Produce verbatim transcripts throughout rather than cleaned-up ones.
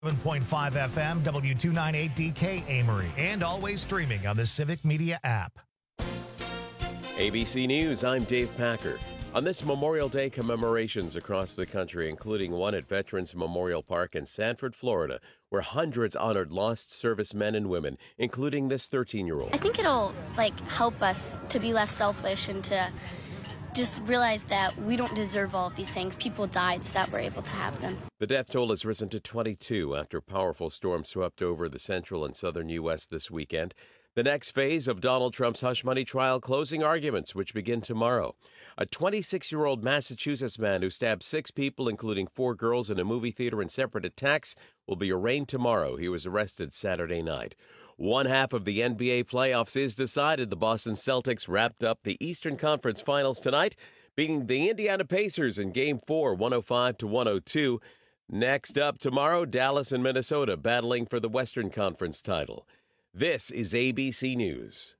seven point five F M, W two ninety-eight D K Amory, and always streaming on the Civic Media app. A B C News, I'm Dave Packer. On this Memorial Day, commemorations across the country, including one at Veterans Memorial Park in Sanford, Florida, where hundreds honored lost servicemen and women, including this thirteen-year-old. I think it'll, like, help us to be less selfish and to just realize that we don't deserve all of these things. People died so that we're able to have them. The death toll has risen to twenty-two after powerful storms swept over the central and southern U S this weekend. The next phase of Donald Trump's hush money trial closing arguments, which begin tomorrow. A twenty-six-year-old Massachusetts man who stabbed six people, including four girls, in a movie theater in separate attacks, will be arraigned tomorrow. He was arrested Saturday night. One half of the N B A playoffs is decided. The Boston Celtics wrapped up the Eastern Conference Finals tonight, beating the Indiana Pacers in Game four, one oh five to one oh two. Next up tomorrow, Dallas and Minnesota battling for the Western Conference title. This is A B C News.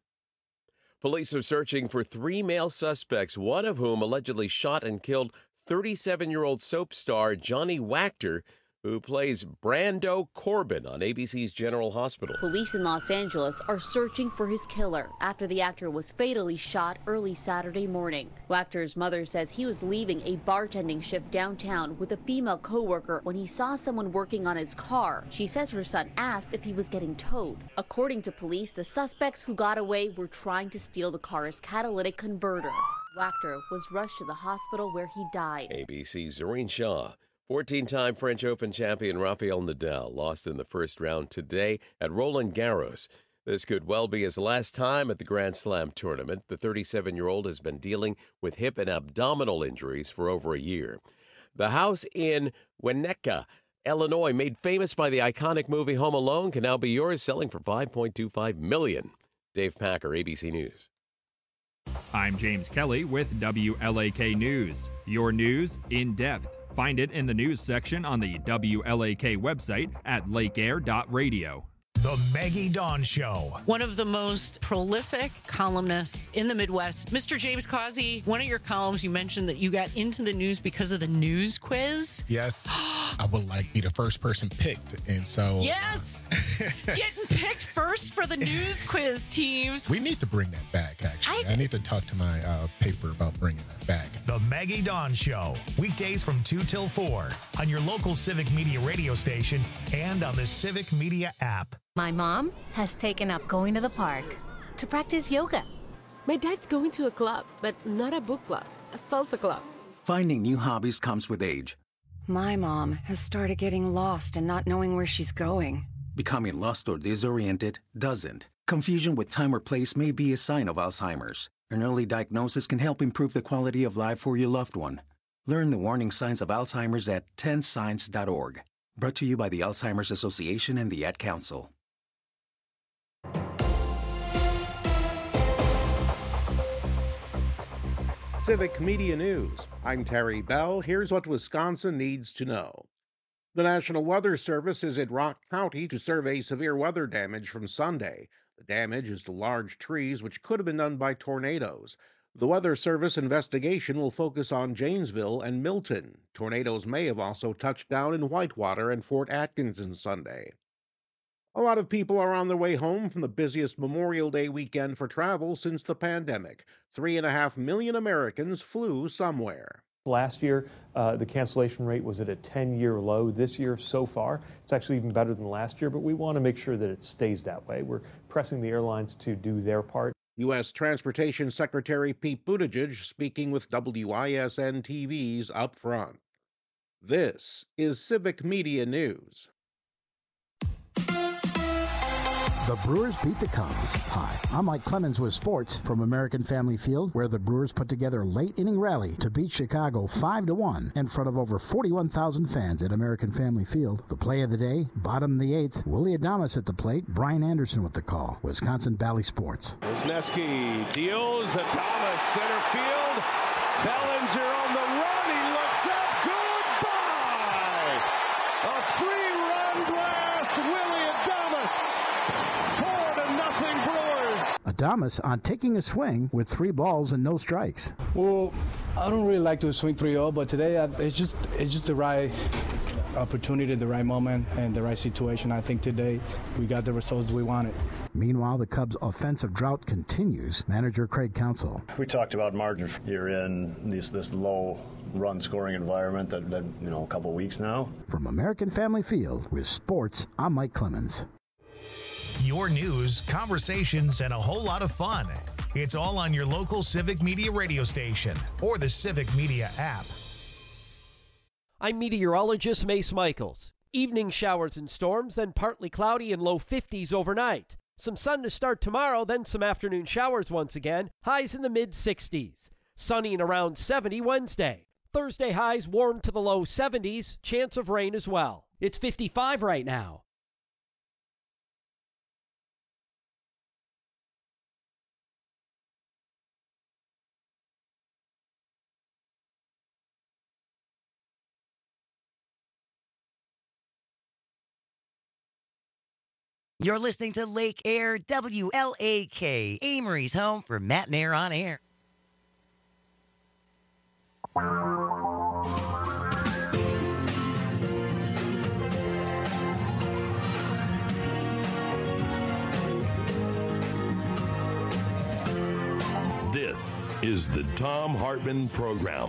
Police are searching for three male suspects, one of whom allegedly shot and killed thirty-seven-year-old soap star Johnny Wachter, who plays Brando Corbin on A B C's General Hospital. Police in Los Angeles are searching for his killer after the actor was fatally shot early Saturday morning. Wachter's mother says he was leaving a bartending shift downtown with a female coworker when he saw someone working on his car. She says her son asked if he was getting towed. According to police, the suspects who got away were trying to steal the car's catalytic converter. Wachter was rushed to the hospital where he died. A B C's Zoreen Shaw. fourteen-time French Open champion Rafael Nadal lost in the first round today at Roland Garros. This could well be his last time at the Grand Slam tournament. The thirty-seven-year-old has been dealing with hip and abdominal injuries for over a year. The house in Winnetka, Illinois, made famous by the iconic movie Home Alone, can now be yours, selling for five point two five million dollars. Dave Packer, A B C News. I'm James Kelly with W L A K News. Your news in depth. Find it in the news section on the W L A K website at lake air dot radio. The Maggie Dawn Show. One of the most prolific columnists in the Midwest, Mister James Causey. One of your columns, you mentioned that you got into the news because of the news quiz. Yes, I would like to be the first person picked, and so yes, getting picked first for the news quiz teams. We need to bring that back. Actually, I, I need to talk to my uh, paper about bringing that back. The Maggie Dawn Show, weekdays from two till four on your local Civic Media radio station and on the Civic Media app. My mom has taken up going to the park to practice yoga. My dad's going to a club, but not a book club, a salsa club. Finding new hobbies comes with age. My mom has started getting lost and not knowing where she's going. Becoming lost or disoriented doesn't. Confusion with time or place may be a sign of Alzheimer's. An early diagnosis can help improve the quality of life for your loved one. Learn the warning signs of Alzheimer's at ten signs dot org. Brought to you by the Alzheimer's Association and the Ad Council. Civic Media News. I'm Terry Bell. Here's what Wisconsin needs to know. The National Weather Service is at Rock County to survey severe weather damage from Sunday. The damage is to large trees, which could have been done by tornadoes. The Weather Service investigation will focus on Janesville and Milton. Tornadoes may have also touched down in Whitewater and Fort Atkinson Sunday. A lot of people are on their way home from the busiest Memorial Day weekend for travel since the pandemic. Three and a half million Americans flew somewhere. Last year, uh, the cancellation rate was at a ten-year low. This year, so far, it's actually even better than last year, but we want to make sure that it stays that way. We're pressing the airlines to do their part. U S Transportation Secretary Pete Buttigieg speaking with W I S N T V's Up Front. This is Civic Media News. The Brewers beat the Cubs. Hi, I'm Mike Clemens with sports from American Family Field, where the Brewers put together a late-inning rally to beat Chicago five to one in front of over forty-one thousand fans at American Family Field. The play of the day, bottom of the eighth, Willie Adames at the plate, Brian Anderson with the call. Wisconsin Valley Sports. Wisniewski deals, Adames center field. Bellinger on the run, he looks up, goodbye! A three-run blast, Willie Adames. Adames on taking a swing with three balls and no strikes. Well, I don't really like to swing three oh, but today I, it's just it's just the right opportunity, the right moment, and the right situation. I think today we got the results we wanted. Meanwhile, the Cubs' offensive drought continues. Manager Craig Counsell. We talked about margin here in this this low run scoring environment that, that you know a couple weeks now. From American Family Field with sports, I'm Mike Clemens. Your news, conversations, and a whole lot of fun. It's all on your local Civic Media radio station or the Civic Media app. I'm meteorologist Mace Michaels. Evening showers and storms, then partly cloudy and low fifties overnight. Some sun to start tomorrow, then some afternoon showers once again. Highs in the mid sixties. Sunny and around seventy Wednesday. Thursday highs warm to the low seventies. Chance of rain as well. It's fifty-five right now. You're listening to Lake Air W L A K, Amory's home for Matt and Air on Air. This is the Thom Hartmann Program.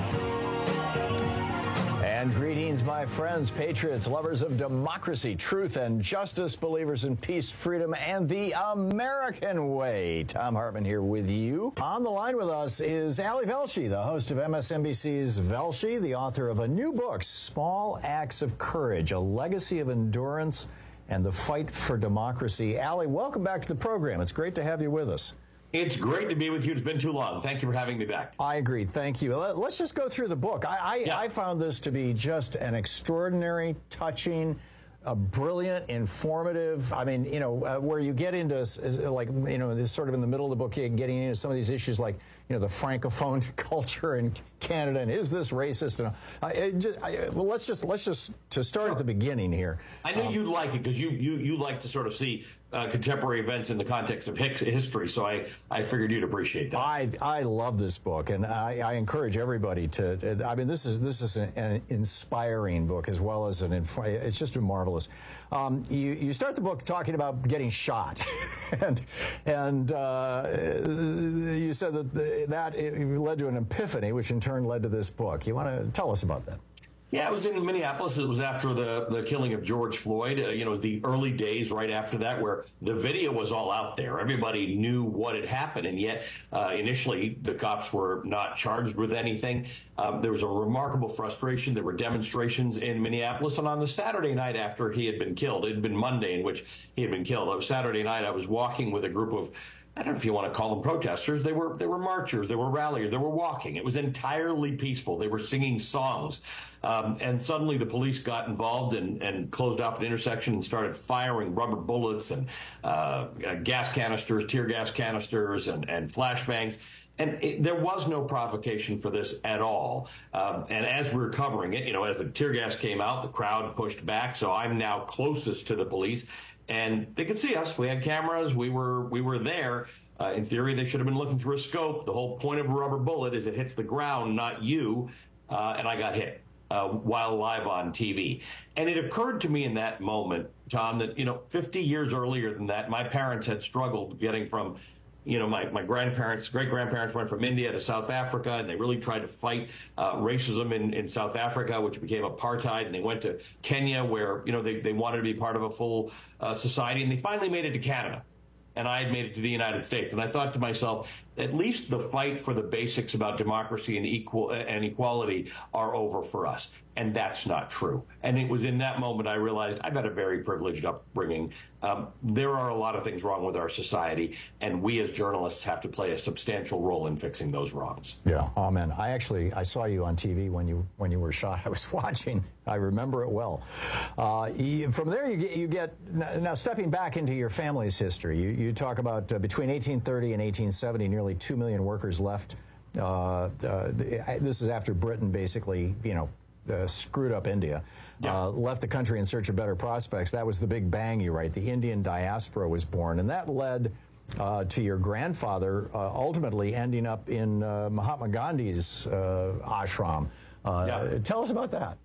And greetings, my friends, patriots, lovers of democracy, truth, and justice, believers in peace, freedom, and the American way. Thom Hartmann here with you. On the line with us is Ali Velshi, the host of M S N B C's Velshi, the author of a new book, Small Acts of Courage, a legacy of endurance and the fight for democracy. Ali, welcome back to the program. It's great to have you with us. It's great to be with you. It's been too long. Thank you for having me back. I agree. Thank you. Let's just go through the book. I, I, yeah. I found this to be just an extraordinary, touching, a brilliant, informative. I mean, you know, uh, where you get into, like, you know, this sort of in the middle of the book, you're getting into some of these issues like, you know, the Francophone culture in Canada, and is this racist? And uh, it just, I, well, let's just let's just to start sure. at the beginning here. I knew um, you'd like it because you you you like to sort of see uh, contemporary events in the context of history, so I I figured you'd appreciate that. I I love this book, and I, I encourage everybody to. I mean, this is this is an, an inspiring book as well as an. It's just marvelous. Um, you you start the book talking about getting shot, and and uh, you said that the, that it led to an epiphany, which in turn led to this book. You want to tell us about that? Yeah, it was in Minneapolis. It was after the, the killing of George Floyd. Uh, you know, it was the early days right after that where the video was all out there. Everybody knew what had happened, and yet uh, initially the cops were not charged with anything. Um, there was a remarkable frustration. There were demonstrations in Minneapolis, and on the Saturday night after he had been killed, it had been Monday in which he had been killed. On Saturday night, I was walking with a group of, I don't know if you want to call them protesters. They were they were marchers. They were ralliers. They were walking. It was entirely peaceful. They were singing songs. Um, and suddenly the police got involved and, and closed off an intersection and started firing rubber bullets and uh, gas canisters, tear gas canisters, and, and flashbangs. And it, there was no provocation for this at all. Um, and as we were covering it, you know, as the tear gas came out, the crowd pushed back. So I'm now closest to the police. And they could see us. We had cameras. We were we were there. Uh, in theory, they should have been looking through a scope. The whole point of a rubber bullet is it hits the ground, not you. Uh, and I got hit uh, while live on T V. And it occurred to me in that moment, Tom, that, you know, fifty years earlier than that, my parents had struggled getting from, you know, my, my grandparents, great-grandparents went from India to South Africa, and they really tried to fight uh, racism in, in South Africa, which became apartheid, and they went to Kenya where, you know, they, they wanted to be part of a full uh, society, and they finally made it to Canada. And I had made it to the United States. And I thought to myself, at least the fight for the basics about democracy and equal and equality are over for us. And that's not true. And it was in that moment I realized I've had a very privileged upbringing. Um, there are a lot of things wrong with our society, and we as journalists have to play a substantial role in fixing those wrongs. Yeah, amen. I actually, I saw you on T V when you when you were shot. I was watching. I remember it well. Uh, you, from there, you get, you get, now stepping back into your family's history, you, you talk about uh, between eighteen thirty and eighteen seventy, nearly two million workers left. Uh, uh, this is after Britain basically, you know, Uh, screwed up India, yeah. uh, left the country in search of better prospects. That was the Big Bang, you write. The Indian diaspora was born, and that led uh, to your grandfather uh, ultimately ending up in uh, Mahatma Gandhi's uh, ashram. Uh, yeah. Tell us about that.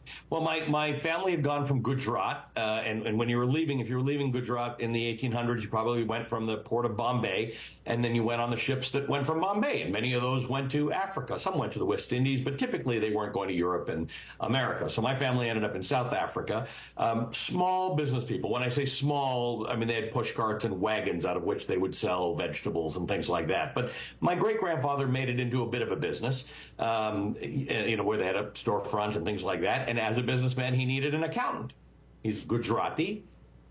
Well, my, my family had gone from Gujarat, uh, and, and when you were leaving, if you were leaving Gujarat in the eighteen hundreds, you probably went from the port of Bombay, and then you went on the ships that went from Bombay, and many of those went to Africa. Some went to the West Indies, but typically they weren't going to Europe and America. So my family ended up in South Africa. Um, small business people. When I say small, I mean they had push carts and wagons out of which they would sell vegetables and things like that. But my great-grandfather made it into a bit of a business, um, you know, where they had a storefront and things like that. And as a businessman, he needed an accountant. He's Gujarati.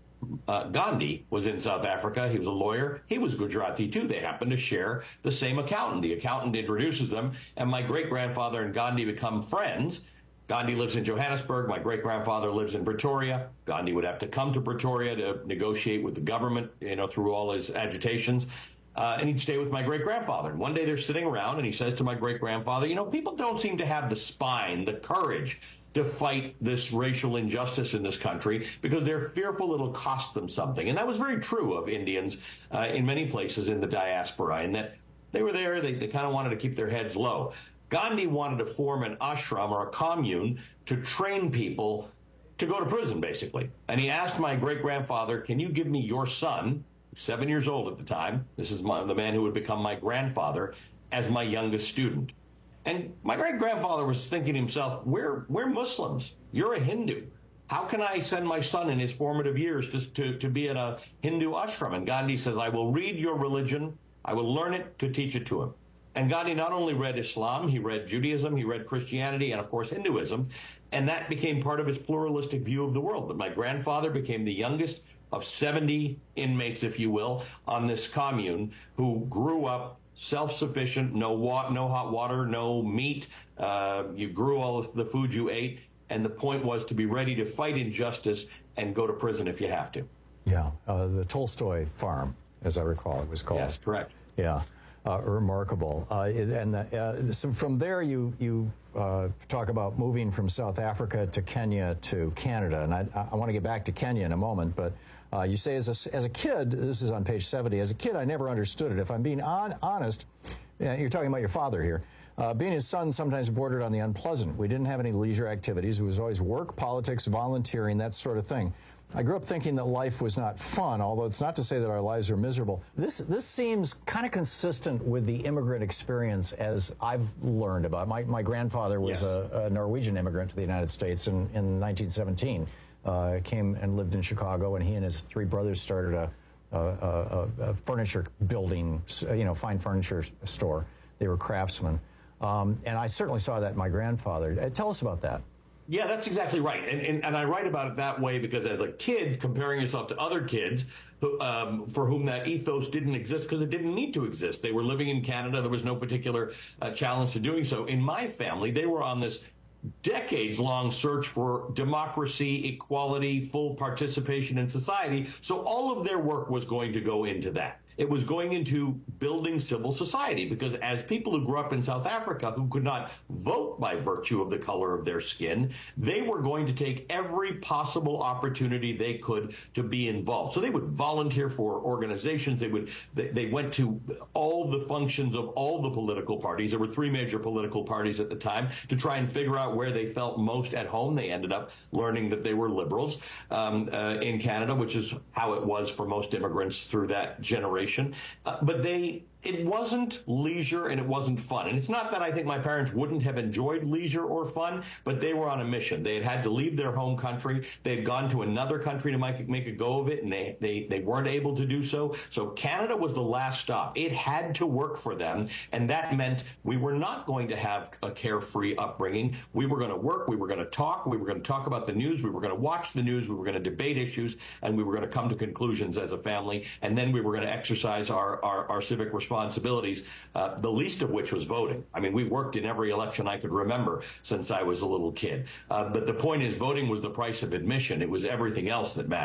Uh, Gandhi was in South Africa. He was a lawyer. He was Gujarati, too. They happened to share the same accountant. The accountant introduces them, and my great-grandfather and Gandhi become friends. Gandhi lives in Johannesburg. My great-grandfather lives in Pretoria. Gandhi would have to come to Pretoria to negotiate with the government, you know, through all his agitations. Uh, and he'd stay with my great-grandfather. And one day they're sitting around, and he says to my great-grandfather, you know, people don't seem to have the spine, the courage to fight this racial injustice in this country because they're fearful it'll cost them something. And that was very true of Indians uh, in many places in the diaspora, in that they were there, they, they kind of wanted to keep their heads low. Gandhi wanted to form an ashram or a commune to train people to go to prison, basically. And he asked my great-grandfather, can you give me your son, seven years old at the time, this is my, the man who would become my grandfather, as my youngest student. And my great-grandfather was thinking to himself, we're, we're Muslims. You're a Hindu. How can I send my son in his formative years to, to, to be in a Hindu ashram? And Gandhi says, I will read your religion. I will learn it to teach it to him. And Gandhi not only read Islam, he read Judaism, he read Christianity, and of course Hinduism. And that became part of his pluralistic view of the world. But my grandfather became the youngest of seventy inmates, if you will, on this commune who grew up self-sufficient, no wa- no hot water, no meat. Uh, you grew all of the food you ate. And the point was to be ready to fight injustice and go to prison if you have to. Yeah, uh, the Tolstoy farm, as I recall, it was called. Yes, correct. Yeah, uh, remarkable. Uh, and uh, so from there, you you uh, talk about moving from South Africa to Kenya to Canada. And I, I want to get back to Kenya in a moment, but Uh, you say, as a, as a kid, this is on page seventy, as a kid, I never understood it. If I'm being on, honest, uh, you're talking about your father here. Uh, being his son sometimes bordered on the unpleasant. We didn't have any leisure activities. It was always work, politics, volunteering, that sort of thing. I grew up thinking that life was not fun, although it's not to say that our lives are miserable. This this seems kind of consistent with the immigrant experience as I've learned about. My, my grandfather was Yes. a, a Norwegian immigrant to the United States in, in nineteen seventeen. Uh, came and lived in Chicago, and he and his three brothers started a, a, a, a furniture building, you know, fine furniture store. They were craftsmen. Um, and I certainly saw that in my grandfather. Uh, tell us about that. Yeah, that's exactly right. And, and, and I write about it that way because as a kid, comparing yourself to other kids who, um, for whom that ethos didn't exist because it didn't need to exist. They were living in Canada. There was no particular uh, challenge to doing so. In my family, they were on this decades-long search for democracy, equality, full participation in society. So all of their work was going to go into that. It was going into building civil society because as people who grew up in South Africa who could not vote by virtue of the color of their skin, they were going to take every possible opportunity they could to be involved. So they would volunteer for organizations. They would they, they went to all the functions of all the political parties. There were three major political parties at the time to try and figure out where they felt most at home. They ended up learning that they were liberals um, uh, in Canada, which is how it was for most immigrants through that generation. Uh, but they, it wasn't leisure and it wasn't fun. And it's not that I think my parents wouldn't have enjoyed leisure or fun, but they were on a mission. They had had to leave their home country. They had gone to another country to make, make a go of it, and they, they, they weren't able to do so. So Canada was the last stop. It had to work for them, and that meant we were not going to have a carefree upbringing. We were going to work. We were going to talk. We were going to talk about the news. We were going to watch the news. We were going to debate issues, and we were going to come to conclusions as a family, and then we were going to exercise our, our, our civic responsibility. responsibilities, uh, the least of which was voting. I mean, we worked in every election I could remember since I was a little kid. Uh, but the point is, voting was the price of admission. It was everything else that mattered.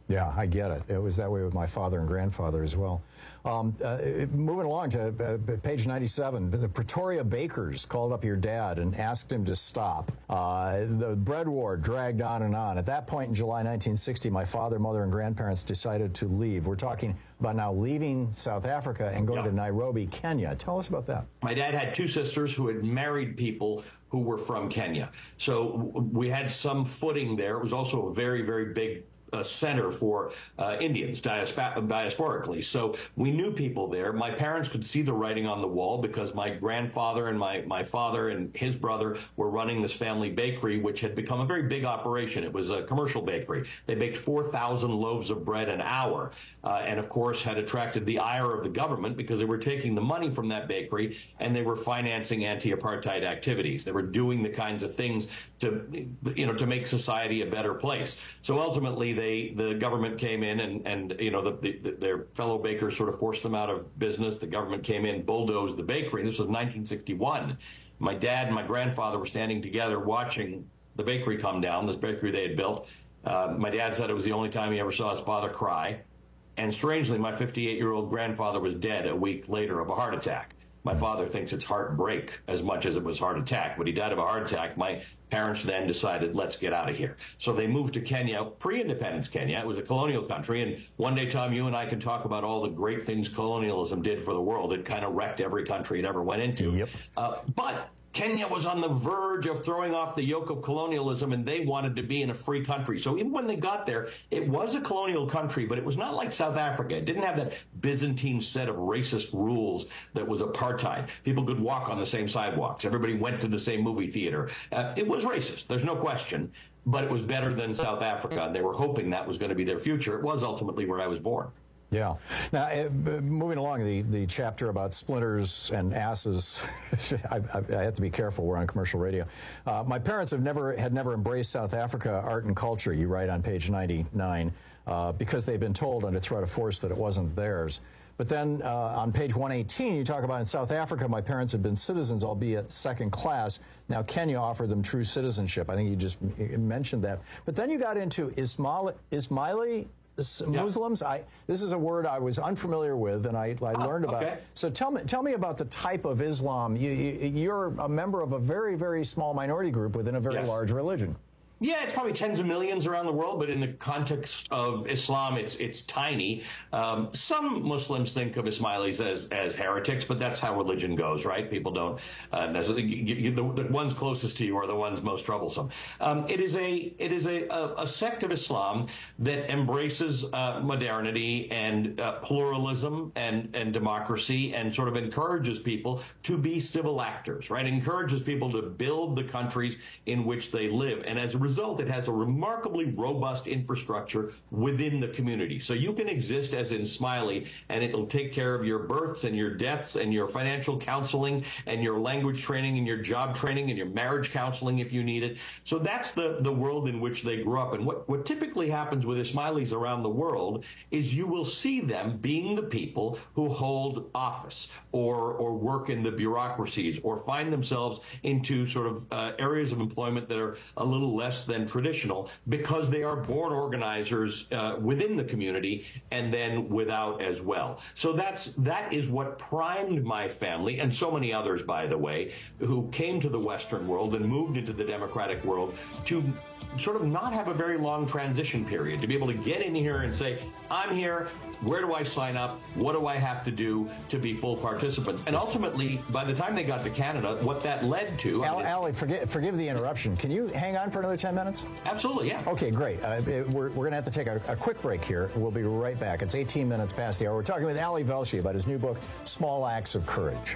Yeah, I get it. It was that way with my father and grandfather as well. Um, uh, moving along to uh, page ninety-seven, the Pretoria bakers called up your dad and asked him to stop. Uh, the bread war dragged on and on. At that point in July nineteen sixty, my father, mother, and grandparents decided to leave. We're talking about now leaving South Africa and going yeah. to Nairobi, Kenya. Tell us about that. My dad had two sisters who had married people who were from Kenya. So we had some footing there. It was also a very, very big a center for uh, Indians diaspor- diasporically. So we knew people there. My parents could see the writing on the wall because my grandfather and my, my father and his brother were running this family bakery, which had become a very big operation. It was a commercial bakery. They baked four thousand loaves of bread an hour, uh, and of course had attracted the ire of the government because they were taking the money from that bakery and they were financing anti-apartheid activities. They were doing the kinds of things to, you know, to make society a better place. So ultimately, they They, the government came in and, and you know, the, the, their fellow bakers sort of forced them out of business. The government came in, bulldozed the bakery. This was nineteen sixty-one. My dad and my grandfather were standing together watching the bakery come down, this bakery they had built. Uh, my dad said it was the only time he ever saw his father cry. And strangely, my fifty-eight-year-old grandfather was dead a week later of a heart attack. My father thinks it's heartbreak as much as it was heart attack, but he died of a heart attack. My parents then decided, let's get out of here. So they moved to Kenya, pre-independence Kenya. It was a colonial country. And one day, Tom, you and I can talk about all the great things colonialism did for the world. It kind of wrecked every country it ever went into. Yep. Uh, but Kenya was on the verge of throwing off the yoke of colonialism, and they wanted to be in a free country. So even when they got there, it was a colonial country, but it was not like South Africa. It didn't have that Byzantine set of racist rules that was apartheid. People could walk on the same sidewalks. Everybody went to the same movie theater. Uh, it was racist. There's no question. But it was better than South Africa, and they were hoping that was going to be their future. It was ultimately where I was born. Yeah. Now, uh, moving along, the, the chapter about splinters and asses, I, I, I have to be careful. We're on commercial radio. Uh, my parents have never had never embraced South Africa art and culture, you write on page ninety-nine, uh, because they've been told under threat of force that it wasn't theirs. But then uh, on page one eighteen, you talk about in South Africa, my parents had been citizens, albeit second class. Now, Kenya offered them true citizenship. I think you just mentioned that. But then you got into Ismaili, Ismaili Muslims. Yeah. I this is a word I was unfamiliar with, and I, I learned about. Okay. So tell me, tell me about the type of Islam. You, you, you're a member of a very, very small minority group within a very yes. large religion. Yeah, it's probably tens of millions around the world, but in the context of Islam, it's it's tiny. Um, some Muslims think of Ismailis as as heretics, but that's how religion goes, right? People don't uh, necessarily. You, you, the, the ones closest to you are the ones most troublesome. Um, it is a it is a, a, a sect of Islam that embraces uh, modernity and uh, pluralism and and democracy, and sort of encourages people to be civil actors, right? Encourages people to build the countries in which they live, and as a result, it has a remarkably robust infrastructure within the community. So you can exist as in Ismaili, and it'll take care of your births and your deaths and your financial counseling and your language training and your job training and your marriage counseling if you need it. So that's the, the world in which they grew up. And what, what typically happens with Ismailis around the world is you will see them being the people who hold office or, or work in the bureaucracies or find themselves into sort of uh, areas of employment that are a little less than traditional because they are born organizers uh, within the community and then without as well. So that's that is what primed my family and so many others, by the way, who came to the Western world and moved into the democratic world to sort of not have a very long transition period, to be able to get in here and say, I'm here. Where do I sign up? What do I have to do to be full participants? And ultimately, by the time they got to Canada, what that led to... Al, I mean, Ali, forgive, forgive the interruption. Can you hang on for another ten minutes? Absolutely, yeah. Okay, great. Uh, it, we're we're going to have to take a, a quick break here. We'll be right back. It's eighteen minutes past the hour. We're talking with Ali Velshi about his new book, Small Acts of Courage.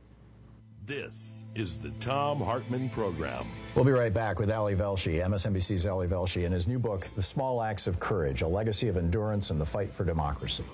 This is the Thom Hartmann Program. We'll be right back with Ali Velshi, M S N B C's Ali Velshi, and his new book, The Small Acts of Courage, A Legacy of Endurance and the Fight for Democracy.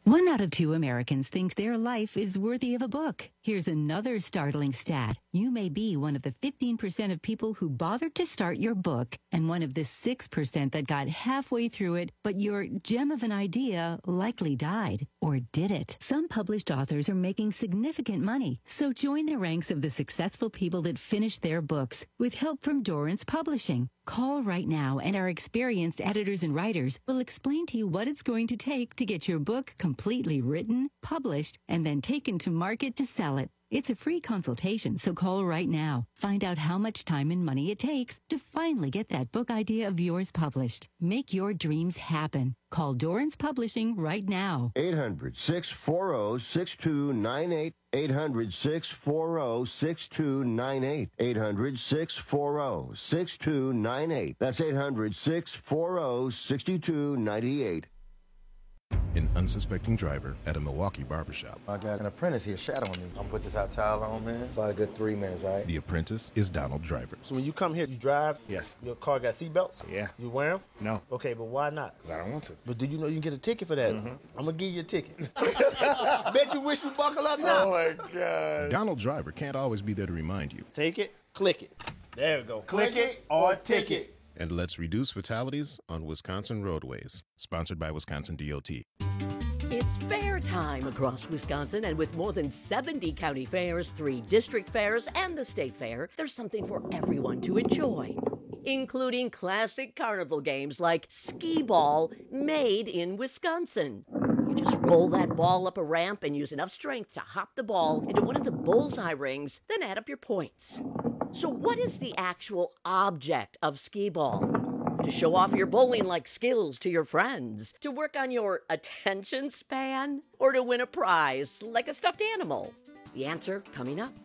One out of two Americans think their life is worthy of a book. Here's another startling stat. You may be one of the fifteen percent of people who bothered to start your book and one of the six percent that got halfway through it, but your gem of an idea likely died. Or did it? Some published authors are making significant money, so join the ranks of the successful people that finish their books with help from Dorrance Publishing. Call right now and our experienced editors and writers will explain to you what it's going to take to get your book completely written, published, and then taken to market to sell it. It's a free consultation, so call right now. Find out how much time and money it takes to finally get that book idea of yours published. Make your dreams happen. Call Dorrance Publishing right now. eight hundred, six four zero, six two nine eight. eight hundred, six four zero, six two nine eight. eight hundred, six four zero, six two nine eight. That's eight hundred, six four zero, six two nine eight. An unsuspecting driver at a Milwaukee barbershop. I got an apprentice here shadowing me. I'm gonna put this hot towel on, man. About a good three minutes, all right? The apprentice is Donald Driver. So when you come here, you drive? Yes. Your car got seatbelts? Yeah. You wear them? No. Okay, but why not? I don't want to. But do you know you can get a ticket for that? Mm-hmm. I'm gonna give you a ticket. I bet you wish you buckle up now. Oh, my God. Donald Driver can't always be there to remind you. Take it, click it. There we go. Click it or ticket. And let's reduce fatalities on Wisconsin roadways. Sponsored by Wisconsin D O T. It's fair time across Wisconsin, and with more than seventy county fairs, three district fairs, and the state fair, there's something for everyone to enjoy, including classic carnival games like skee ball, made in Wisconsin. You just roll that ball up a ramp and use enough strength to hop the ball into one of the bullseye rings, then add up your points. So what is the actual object of skee ball? To show off your bowling-like skills to your friends? To work on your attention span? Or to win a prize like a stuffed animal? The answer coming up.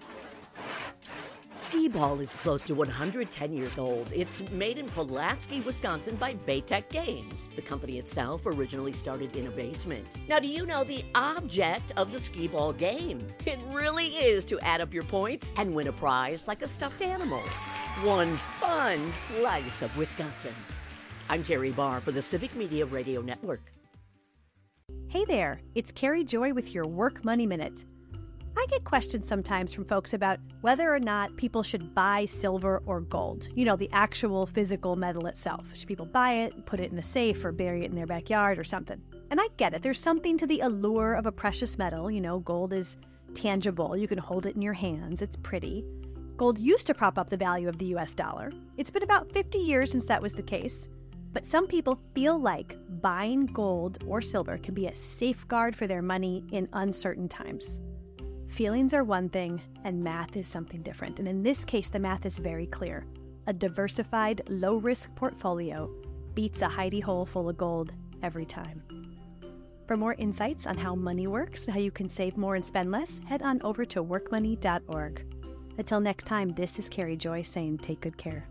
Skee ball is close to one hundred ten years old. It's made in Pulaski, Wisconsin by Baytech Games. The company itself originally started in a basement. Now, do you know the object of the skee ball game? It really is to add up your points and win a prize like a stuffed animal. One fun slice of Wisconsin. I'm Terry Barr for the Civic Media Radio Network. Hey there, it's Carrie Joy with your Work Money Minute. I get questions sometimes from folks about whether or not people should buy silver or gold. You know, the actual physical metal itself. Should people buy it, put it in a safe, or bury it in their backyard or something? And I get it. There's something to the allure of a precious metal. You know, gold is tangible. You can hold it in your hands. It's pretty. Gold used to prop up the value of the U S dollar. It's been about fifty years since that was the case. But some people feel like buying gold or silver can be a safeguard for their money in uncertain times. Feelings are one thing, and math is something different. And in this case, the math is very clear. A diversified, low-risk portfolio beats a hidey hole full of gold every time. For more insights on how money works and how you can save more and spend less, head on over to work money dot org. Until next time, this is Carrie Joy saying take good care.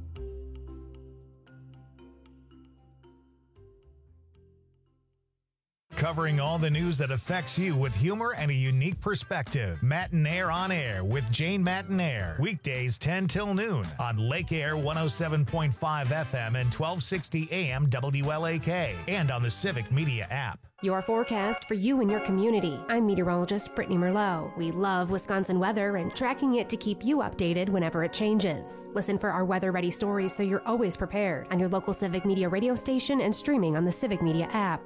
Covering all the news that affects you with humor and a unique perspective. Matinaire on Air with Jane Matinaire. Weekdays ten till noon on Lake Air one oh seven point five F M and twelve sixty A M W L A K and on the Civic Media app. Your forecast for you and your community. I'm meteorologist Brittany Merlot. We love Wisconsin weather and tracking it to keep you updated whenever it changes. Listen for our weather-ready stories so you're always prepared on your local Civic Media radio station and streaming on the Civic Media app.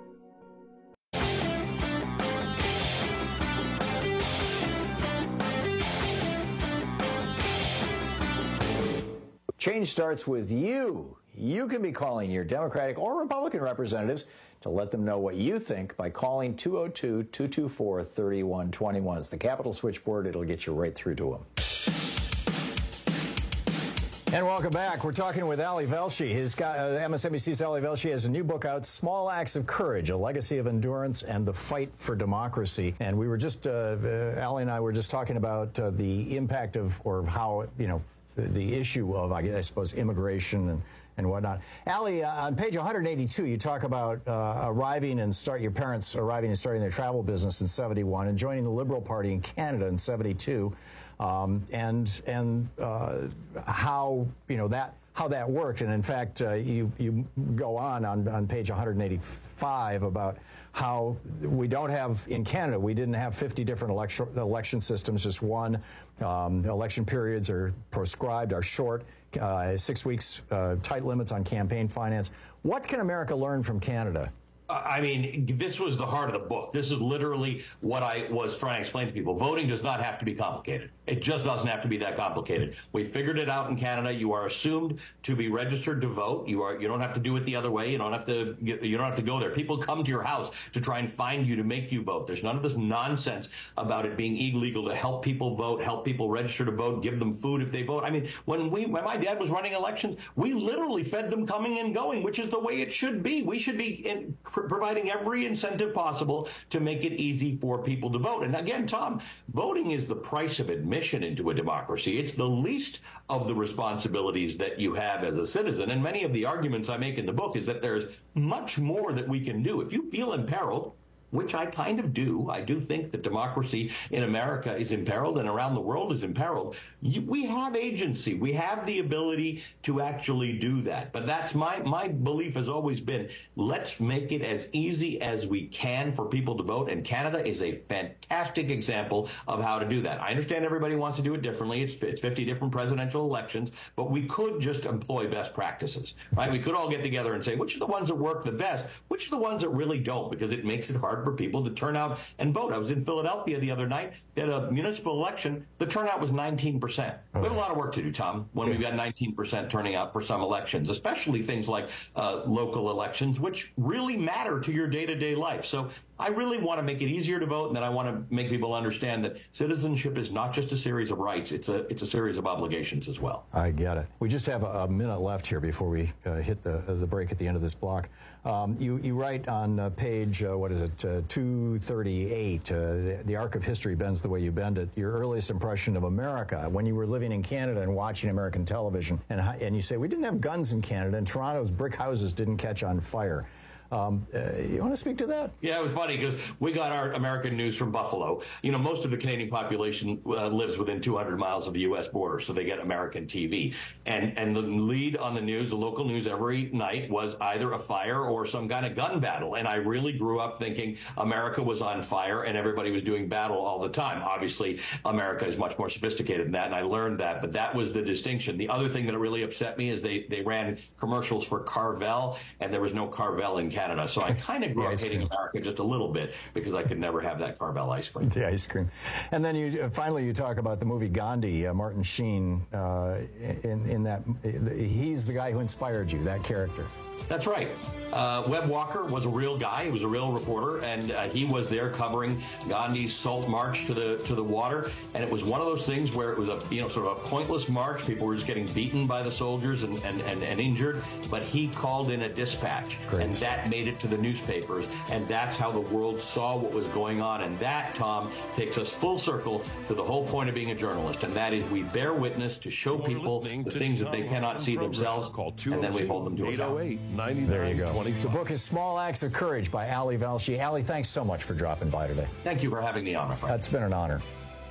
Change starts with you. You can be calling your Democratic or Republican representatives to let them know what you think by calling two oh two, two two four, three one two one. It's the Capitol switchboard. It'll get you right through to them. And welcome back. We're talking with Ali Velshi. His uh, M S N B C's Ali Velshi has a new book out, Small Acts of Courage, A Legacy of Endurance and the Fight for Democracy. And we were just, uh, uh, Ali and I were just talking about uh, the impact of, or how, you know, the issue of, I suppose, immigration and, and whatnot. Ali, uh, on page one eighty-two, you talk about uh, arriving and start your parents arriving and starting their travel business in seventy-one and joining the Liberal Party in Canada in seventy-two, um, and and uh, how you know that how that worked. And in fact, uh, you, you go on, on on page one eighty-five about how we don't have, in Canada, we didn't have fifty different election, election systems, just one. Um, election periods are prescribed, are short, uh, six weeks, uh, tight limits on campaign finance. What can America learn from Canada? I mean, this was the heart of the book. This is literally what I was trying to explain to people. Voting does not have to be complicated. It just doesn't have to be that complicated. We figured it out in Canada. You are assumed to be registered to vote. You are. You don't have to do it the other way. You don't have to. You don't have to go there. People come to your house to try and find you to make you vote. There's none of this nonsense about it being illegal to help people vote, help people register to vote, give them food if they vote. I mean, when we, when my dad was running elections, we literally fed them coming and going, which is the way it should be. We should be in, providing every incentive possible to make it easy for people to vote. And again, Tom, voting is the price of admission into a democracy. It's the least of the responsibilities that you have as a citizen. And many of the arguments I make in the book is that there's much more that we can do. If you feel imperiled, which I kind of do. I do think that democracy in America is imperiled and around the world is imperiled. You, we have agency. We have the ability to actually do that. But that's my, my belief has always been, let's make it as easy as we can for people to vote. And Canada is a fantastic example of how to do that. I understand everybody wants to do it differently. It's, it's fifty different presidential elections, but we could just employ best practices, right? We could all get together and say, which are the ones that work the best? Which are the ones that really don't? Because it makes it hard for people to turn out and vote. I was in Philadelphia the other night at a municipal election. The turnout was nineteen percent. We have a lot of work to do, Tom, when we've got nineteen percent turning out for some elections, especially things like uh, local elections, which really matter to your day-to-day life. So I really want to make it easier to vote, and then I want to make people understand that citizenship is not just a series of rights. It's a it's a series of obligations as well. I get it. We just have a, a minute left here before we uh, hit the the break at the end of this block. Um, you, you write on uh, page, uh, what is it, uh, two thirty-eight, uh, the, the arc of history bends the way you bend it, your earliest impression of America, when you were living in Canada and watching American television, and, and you say, we didn't have guns in Canada, and Toronto's brick houses didn't catch on fire. Um, uh, you want to speak to that? Yeah, it was funny because we got our American news from Buffalo. You know, most of the Canadian population uh, lives within two hundred miles of the U S border, so they get American T V. And and the lead on the news, the local news every night was either a fire or some kind of gun battle. And I really grew up thinking America was on fire and everybody was doing battle all the time. Obviously, America is much more sophisticated than that, and I learned that. But that was the distinction. The other thing that really upset me is they, they ran commercials for Carvel, and there was no Carvel in Canada. Canada. So I kind of grew up hating America just a little bit because I could never have that Carvel ice cream. The ice cream. And then you uh, finally you talk about the movie Gandhi, uh, Martin Sheen, uh, in, in that, he's the guy who inspired you, that character. That's right. Uh, Webb Walker was a real guy. He was a real reporter, and uh, he was there covering Gandhi's salt march to the to the water. And it was one of those things where it was a you know sort of a pointless march. People were just getting beaten by the soldiers and and, and, and injured. But he called in a dispatch, Great. and that made it to the newspapers. And that's how the world saw what was going on. And that, Tom, takes us full circle to the whole point of being a journalist, and that is we bear witness to show You're people the things that they cannot see themselves, and then we hold them to account. There you go. The book is Small Acts of Courage by Ali Velshi. Ali, thanks so much for dropping by today. Thank you for having me on, my friend. That's been an honor.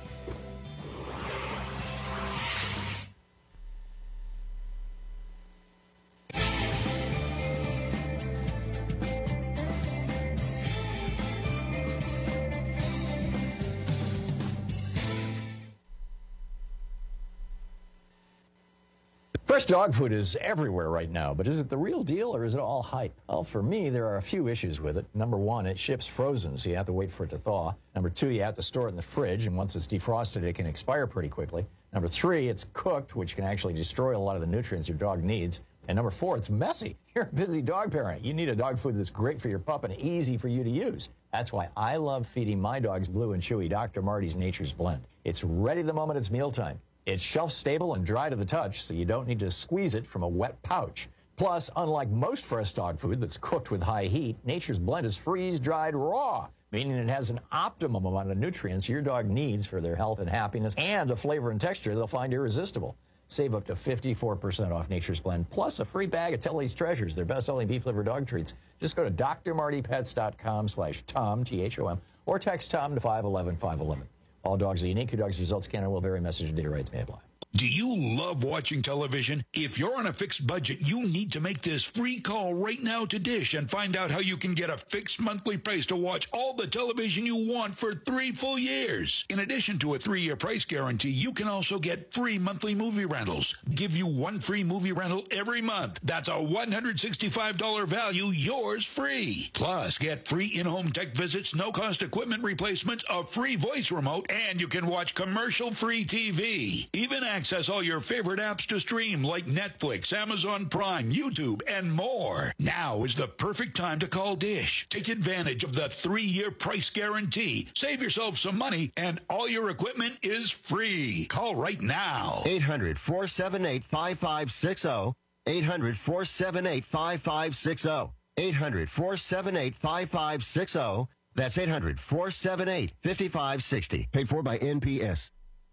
Fresh dog food is everywhere right now, but is it the real deal or is it all hype? Well, for me, there are a few issues with it. Number one, it ships frozen, so you have to wait for it to thaw. Number two, you have to store it in the fridge, and once it's defrosted, it can expire pretty quickly. Number three, it's cooked, which can actually destroy a lot of the nutrients your dog needs. And number four, it's messy. You're a busy dog parent. You need a dog food that's great for your pup and easy for you to use. That's why I love feeding my dogs Blue and Chewy Doctor Marty's Nature's Blend. It's ready the moment it's mealtime. It's shelf-stable and dry to the touch, so you don't need to squeeze it from a wet pouch. Plus, unlike most fresh dog food that's cooked with high heat, Nature's Blend is freeze-dried raw, meaning it has an optimum amount of nutrients your dog needs for their health and happiness, and a flavor and texture they'll find irresistible. Save up to fifty-four percent off Nature's Blend, plus a free bag of Tilly's Treasures, their best-selling beef liver dog treats. Just go to D R Marty Pets dot com slash Tom, T H O M, or text Tom to five one one, five one one. All dogs are unique. Your dog's results can and will vary. Message and data rights may apply. Do you love watching television? If you're on a fixed budget, you need to make this free call right now to Dish and find out how you can get a fixed monthly price to watch all the television you want for three full years. In addition to a three-year price guarantee, you can also get free monthly movie rentals. Give you one free movie rental every month. That's a one hundred sixty-five dollars value, yours free. Plus, get free in-home tech visits, no-cost equipment replacements, a free voice remote, and you can watch commercial-free T V. Even access all your favorite apps to stream like Netflix, Amazon Prime, YouTube, and more. Now is the perfect time to call Dish. Take advantage of the three-year price guarantee. Save yourself some money, and all your equipment is free. Call right now. eight hundred, four seven eight, five five six zero. eight hundred, four seven eight, five five six zero. eight hundred, four seven eight, five five six zero. That's eight hundred, four seven eight, five five six zero. Paid for by N P S.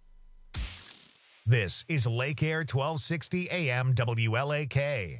This is Lake Air twelve sixty A M W L A K.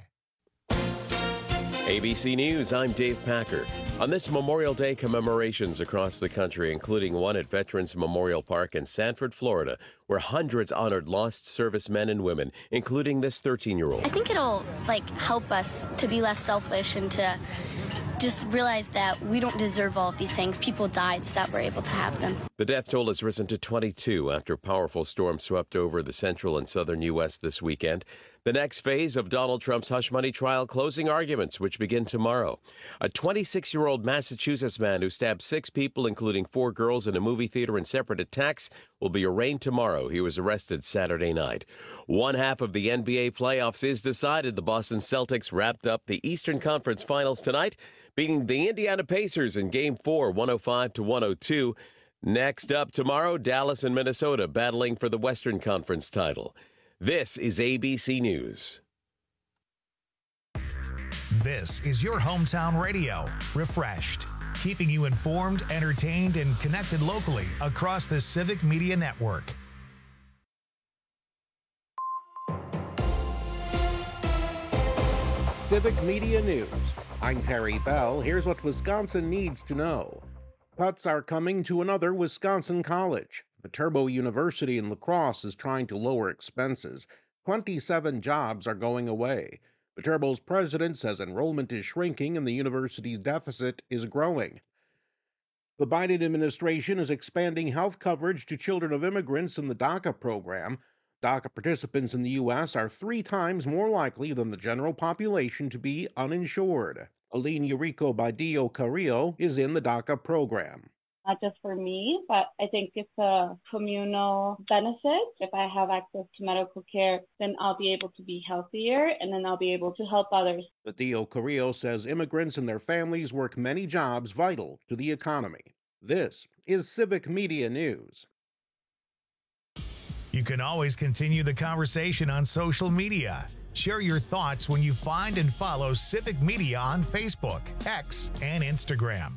A B C News, I'm Dave Packer. On this Memorial Day, commemorations across the country, including one at Veterans Memorial Park in Sanford, Florida, where hundreds honored lost servicemen and women, including this thirteen-year-old. I think it'll, like, help us to be less selfish and to just realize that we don't deserve all of these things. People died so that we're able to have them. The death toll has risen to twenty-two after powerful storms swept over the central and southern U S this weekend. The next phase of Donald Trump's hush money trial closing arguments, which begin tomorrow. A twenty-six-year-old Massachusetts man who stabbed six people, including four girls, in a movie theater in separate attacks, will be arraigned tomorrow. He was arrested Saturday night. One half of the N B A playoffs is decided. The Boston Celtics wrapped up the Eastern Conference Finals tonight, beating the Indiana Pacers in Game four, one oh five to one oh two. Next up tomorrow, Dallas and Minnesota battling for the Western Conference title. This is A B C News. This is your hometown radio, refreshed, keeping you informed, entertained, and connected locally across the Civic Media Network. Civic Media News. I'm Terry Bell. Here's what Wisconsin needs to know. Cuts are coming to another Wisconsin college. Viterbo University in La Crosse is trying to lower expenses. twenty-seven jobs are going away. Viterbo's president says enrollment is shrinking and the university's deficit is growing. The Biden administration is expanding health coverage to children of immigrants in the DACA program. DACA participants in the U S are three times more likely than the general population to be uninsured. Aline Eurico Badillo Carrillo is in the DACA program. Not just for me, but I think it's a communal benefit. If I have access to medical care, then I'll be able to be healthier, and then I'll be able to help others. Badillo Carrillo says immigrants and their families work many jobs vital to the economy. This is Civic Media News. You can always continue the conversation on social media. Share your thoughts when you find and follow Civic Media on Facebook, X, and Instagram.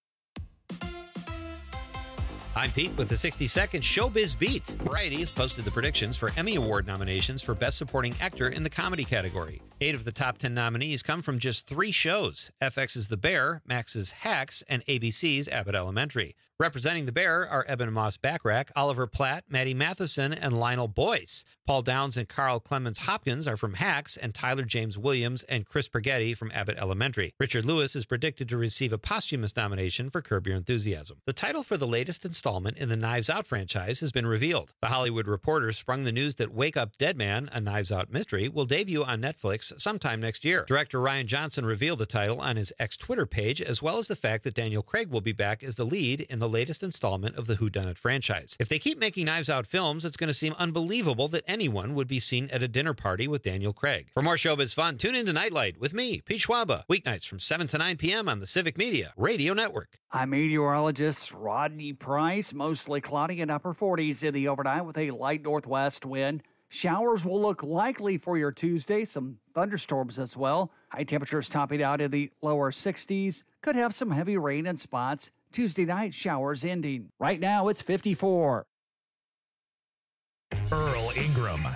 I'm Pete with the sixty second Showbiz Beat. Variety has posted the predictions for Emmy Award nominations for Best Supporting Actor in the comedy category. Eight of the top ten nominees come from just three shows: F X's The Bear, Max's Hacks, and A B C's Abbott Elementary. Representing The Bear are Eben Moss-Backrack, Oliver Platt, Maddie Matheson, and Lionel Boyce. Paul Downs and Carl Clemens Hopkins are from Hacks, and Tyler James Williams and Chris Spaghetti from Abbott Elementary. Richard Lewis is predicted to receive a posthumous nomination for Curb Your Enthusiasm. The title for the latest installment in the Knives Out franchise has been revealed. The Hollywood Reporter sprung the news that Wake Up Dead Man, a Knives Out mystery, will debut on Netflix sometime next year. Director Rian Johnson revealed the title on his X Twitter page, as well as the fact that Daniel Craig will be back as the lead in the latest installment of the Whodunit franchise. If they keep making Knives Out films, it's going to seem unbelievable that anyone would be seen at a dinner party with Daniel Craig. For more showbiz fun, tune in to Nightlight with me, Pete Schwaba, weeknights from seven to nine p.m. on the Civic Media Radio Network. I'm meteorologist Rodney Price. Mostly cloudy and upper forties in the overnight with a light northwest wind. Showers will look likely for your Tuesday, some thunderstorms as well. High temperatures topping out in the lower sixties. Could have some heavy rain in spots. Tuesday night showers ending. Right now it's fifty-four. Earl Ingram.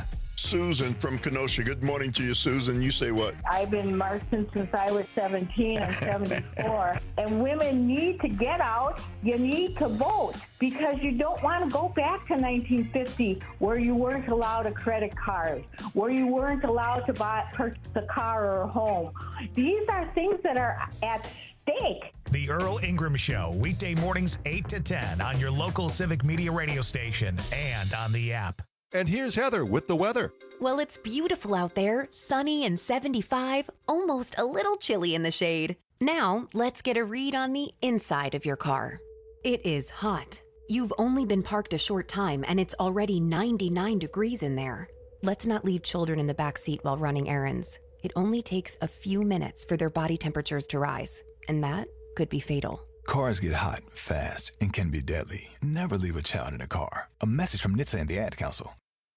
Susan from Kenosha. Good morning to you, Susan. You say what? I've been marching since I was seventeen. I'm seventy-four. And women need to get out. You need to vote because you don't want to go back to nineteen fifty where you weren't allowed a credit card, where you weren't allowed to buy purchase a car or a home. These are things that are at stake. The Earl Ingram Show, weekday mornings eight to ten on your local Civic Media radio station and on the app. And here's Heather with the weather. Well, it's beautiful out there, sunny and seventy-five, almost a little chilly in the shade. Now, let's get a read on the inside of your car. It is hot. You've only been parked a short time and it's already ninety-nine degrees in there. Let's not leave children in the back seat while running errands. It only takes a few minutes for their body temperatures to rise, and that could be fatal. Cars get hot, fast, and can be deadly. Never leave a child in a car. A message from N H T S A and the Ad Council.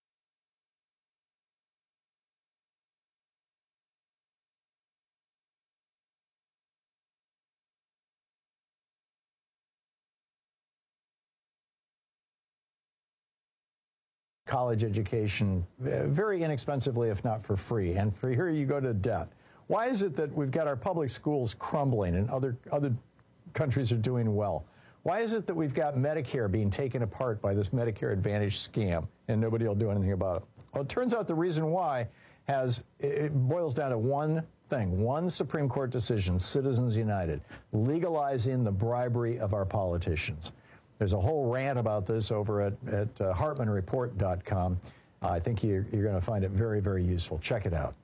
College education uh, very inexpensively, if not for free. And for here you go to debt. Why is it that we've got our public schools crumbling and other other countries are doing well? Why is it that we've got Medicare being taken apart by this Medicare Advantage scam and nobody will do anything about it? Well, it turns out the reason why has it boils down to one thing, one Supreme Court decision, Citizens United, legalizing the bribery of our politicians. There's a whole rant about this over at, at uh, Hartman Report dot com. Uh, I think you're, you're going to find it very, very useful. Check it out.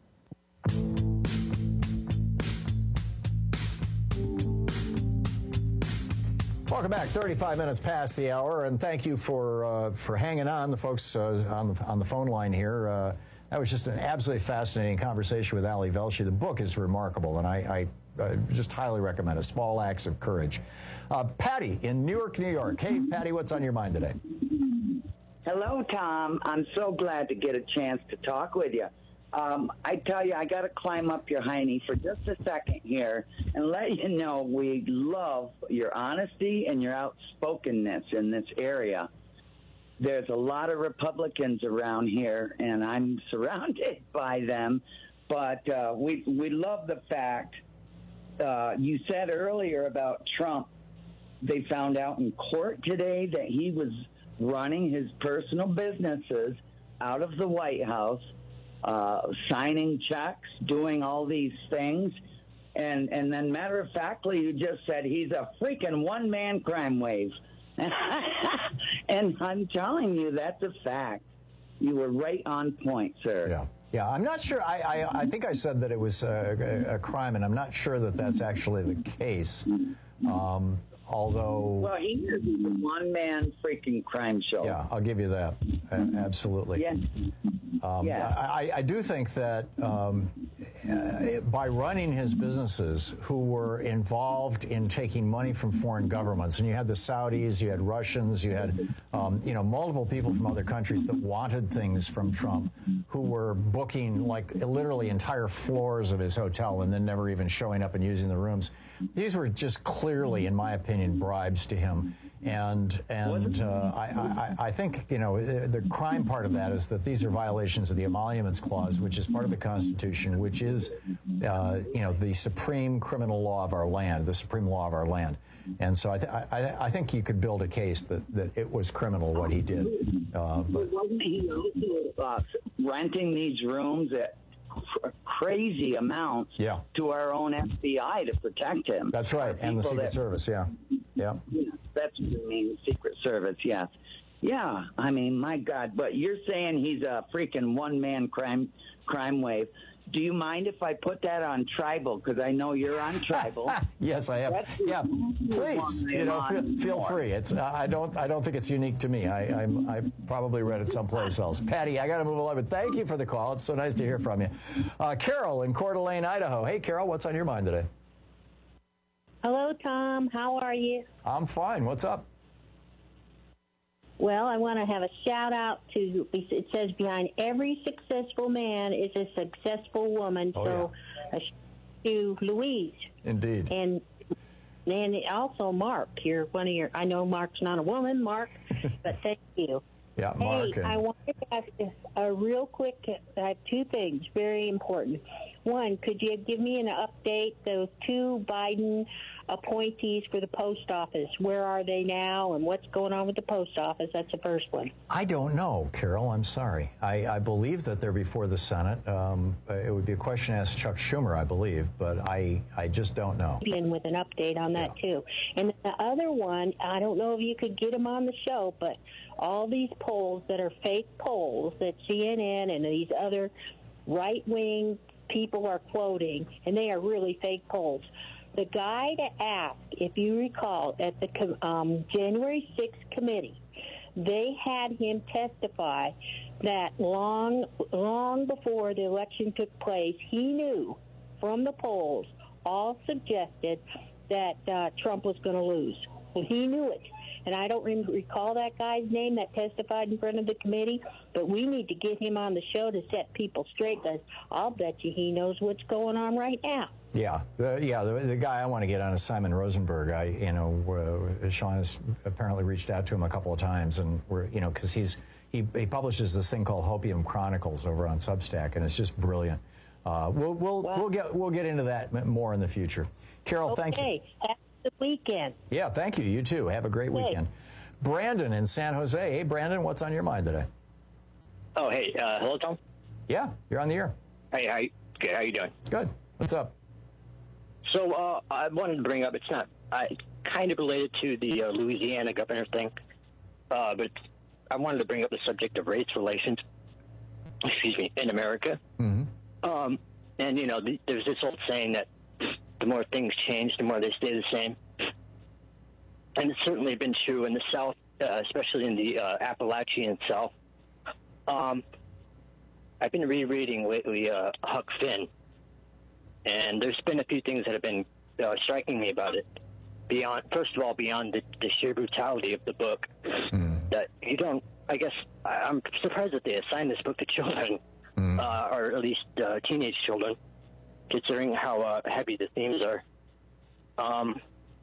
Welcome back. thirty-five minutes past the hour, and thank you for uh, for hanging on, the folks uh, on the on the phone line here. Uh, that was just an absolutely fascinating conversation with Ali Velshi. The book is remarkable, and I, I uh, just highly recommend it. Small Acts of Courage. Uh, Patty in Newark, New York. Hey, Patty, what's on your mind today? Hello, Tom. I'm so glad to get a chance to talk with you. Um, I tell you, I got to climb up your hiney for just a second here and let you know we love your honesty and your outspokenness in this area. There's a lot of Republicans around here, and I'm surrounded by them, but uh, we we love the fact uh, you said earlier about Trump. They found out in court today that he was running his personal businesses out of the White House, uh, signing checks, doing all these things. And, and then matter of factly, you just said he's a freaking one-man crime wave. And I'm telling you, that's a fact. You were right on point, sir. Yeah. Yeah, I'm not sure. I, I, I think I said that it was a, a, a crime, and I'm not sure that that's actually the case. Um, although... Well, he is a one-man freaking crime show. Yeah, I'll give you that. Uh, absolutely. Yeah. Um, yeah. I, I do think that um, uh, by running his businesses who were involved in taking money from foreign governments, and you had the Saudis, you had Russians, you had um, you know multiple people from other countries that wanted things from Trump, who were booking like literally entire floors of his hotel and then never even showing up and using the rooms. These were just clearly, in my opinion, bribes to him. And and uh, I, I, I think, you know, the crime part of that is that these are violations of the Emoluments Clause, which is part of the Constitution, which is, uh, you know, the supreme criminal law of our land, the supreme law of our land. And so I, th I, I think you could build a case that, that it was criminal what he did. Uh, but wasn't he also uh, renting these rooms at cr crazy amounts yeah. to our own F B I to protect him? That's right, and the Secret that, Service, yeah. Yeah. yeah. That's what you mean, Secret Service, yes. Yeah, I mean, my God, but you're saying he's a freaking one-man crime crime wave. Do you mind if I put that on Tribal? Because I know you're on Tribal. Yes, I am. That's yeah, please, you know, feel, feel free. It's uh, I don't I don't think it's unique to me. I I'm, I probably read it someplace else. Patty, I got to move along, but thank you for the call. It's so nice to hear from you. Uh, Carol in Coeur d'Alene, Idaho. Hey, Carol, what's on your mind today? Hello, Tom. How are you? I'm fine. What's up? Well, I want to have a shout out to, it says behind every successful man is a successful woman. Oh, so yeah. a to Louise. Indeed. And and also Mark. You're one of your, I know Mark's not a woman, Mark, but thank you. Yeah, Hey, Mark. And, I wanted to ask this a real quick. I have two things very important. One, could you give me an update? Those two Biden appointees for the post office, where are they now, and what's going on with the post office? That's the first one. I don't know, Carol. I'm sorry. I, I believe that they're before the Senate. Um, it would be a question to ask Chuck Schumer, I believe, but I, I just don't know. In with an update on that, yeah. too. And the other one, I don't know if you could get them on the show, but all these polls that are fake polls that C N N and these other right-wing people are quoting, and they are really fake polls. The guy to ask, if you recall, at the um, January sixth committee, they had him testify that long, long before the election took place, he knew from the polls, all suggested that uh, Trump was going to lose. Well, he knew it. And I don't recall that guy's name that testified in front of the committee, but we need to get him on the show to set people straight, because I'll bet you he knows what's going on right now. Yeah, the, yeah. The, the guy I want to get on is Simon Rosenberg. I, you know, uh, Sean has apparently reached out to him a couple of times, and we're, you know, because he's he, he publishes this thing called Hopium Chronicles over on Substack, and it's just brilliant. Uh, we'll we'll wow. we'll get we'll get into that more in the future. Carol, okay. thank you. Okay, have a good weekend. Yeah, thank you. You too. Have a great okay. weekend. Brandon in San Jose. Hey, Brandon, what's on your mind today? Oh, hey, uh, hello, Tom. Yeah, you're on the air. Hey, how you, good? How you doing? Good. What's up? So uh, I wanted to bring up. It's not. I kind of related to the uh, Louisiana governor thing, uh, but I wanted to bring up the subject of race relations. Excuse me, in America. Mm-hmm. Um, and you know, th- there's this old saying that the more things change, the more they stay the same. And it's certainly been true in the South, uh, especially in the uh, Appalachian South. Um, I've been rereading lately uh, Huck Finn, and there's been a few things that have been uh, striking me about it. Beyond, first of all, beyond the, the sheer brutality of the book, mm. that you don't. I guess I'm surprised that they assigned this book to children, mm. uh, or at least uh, teenage children, considering how uh, heavy the themes are. Um,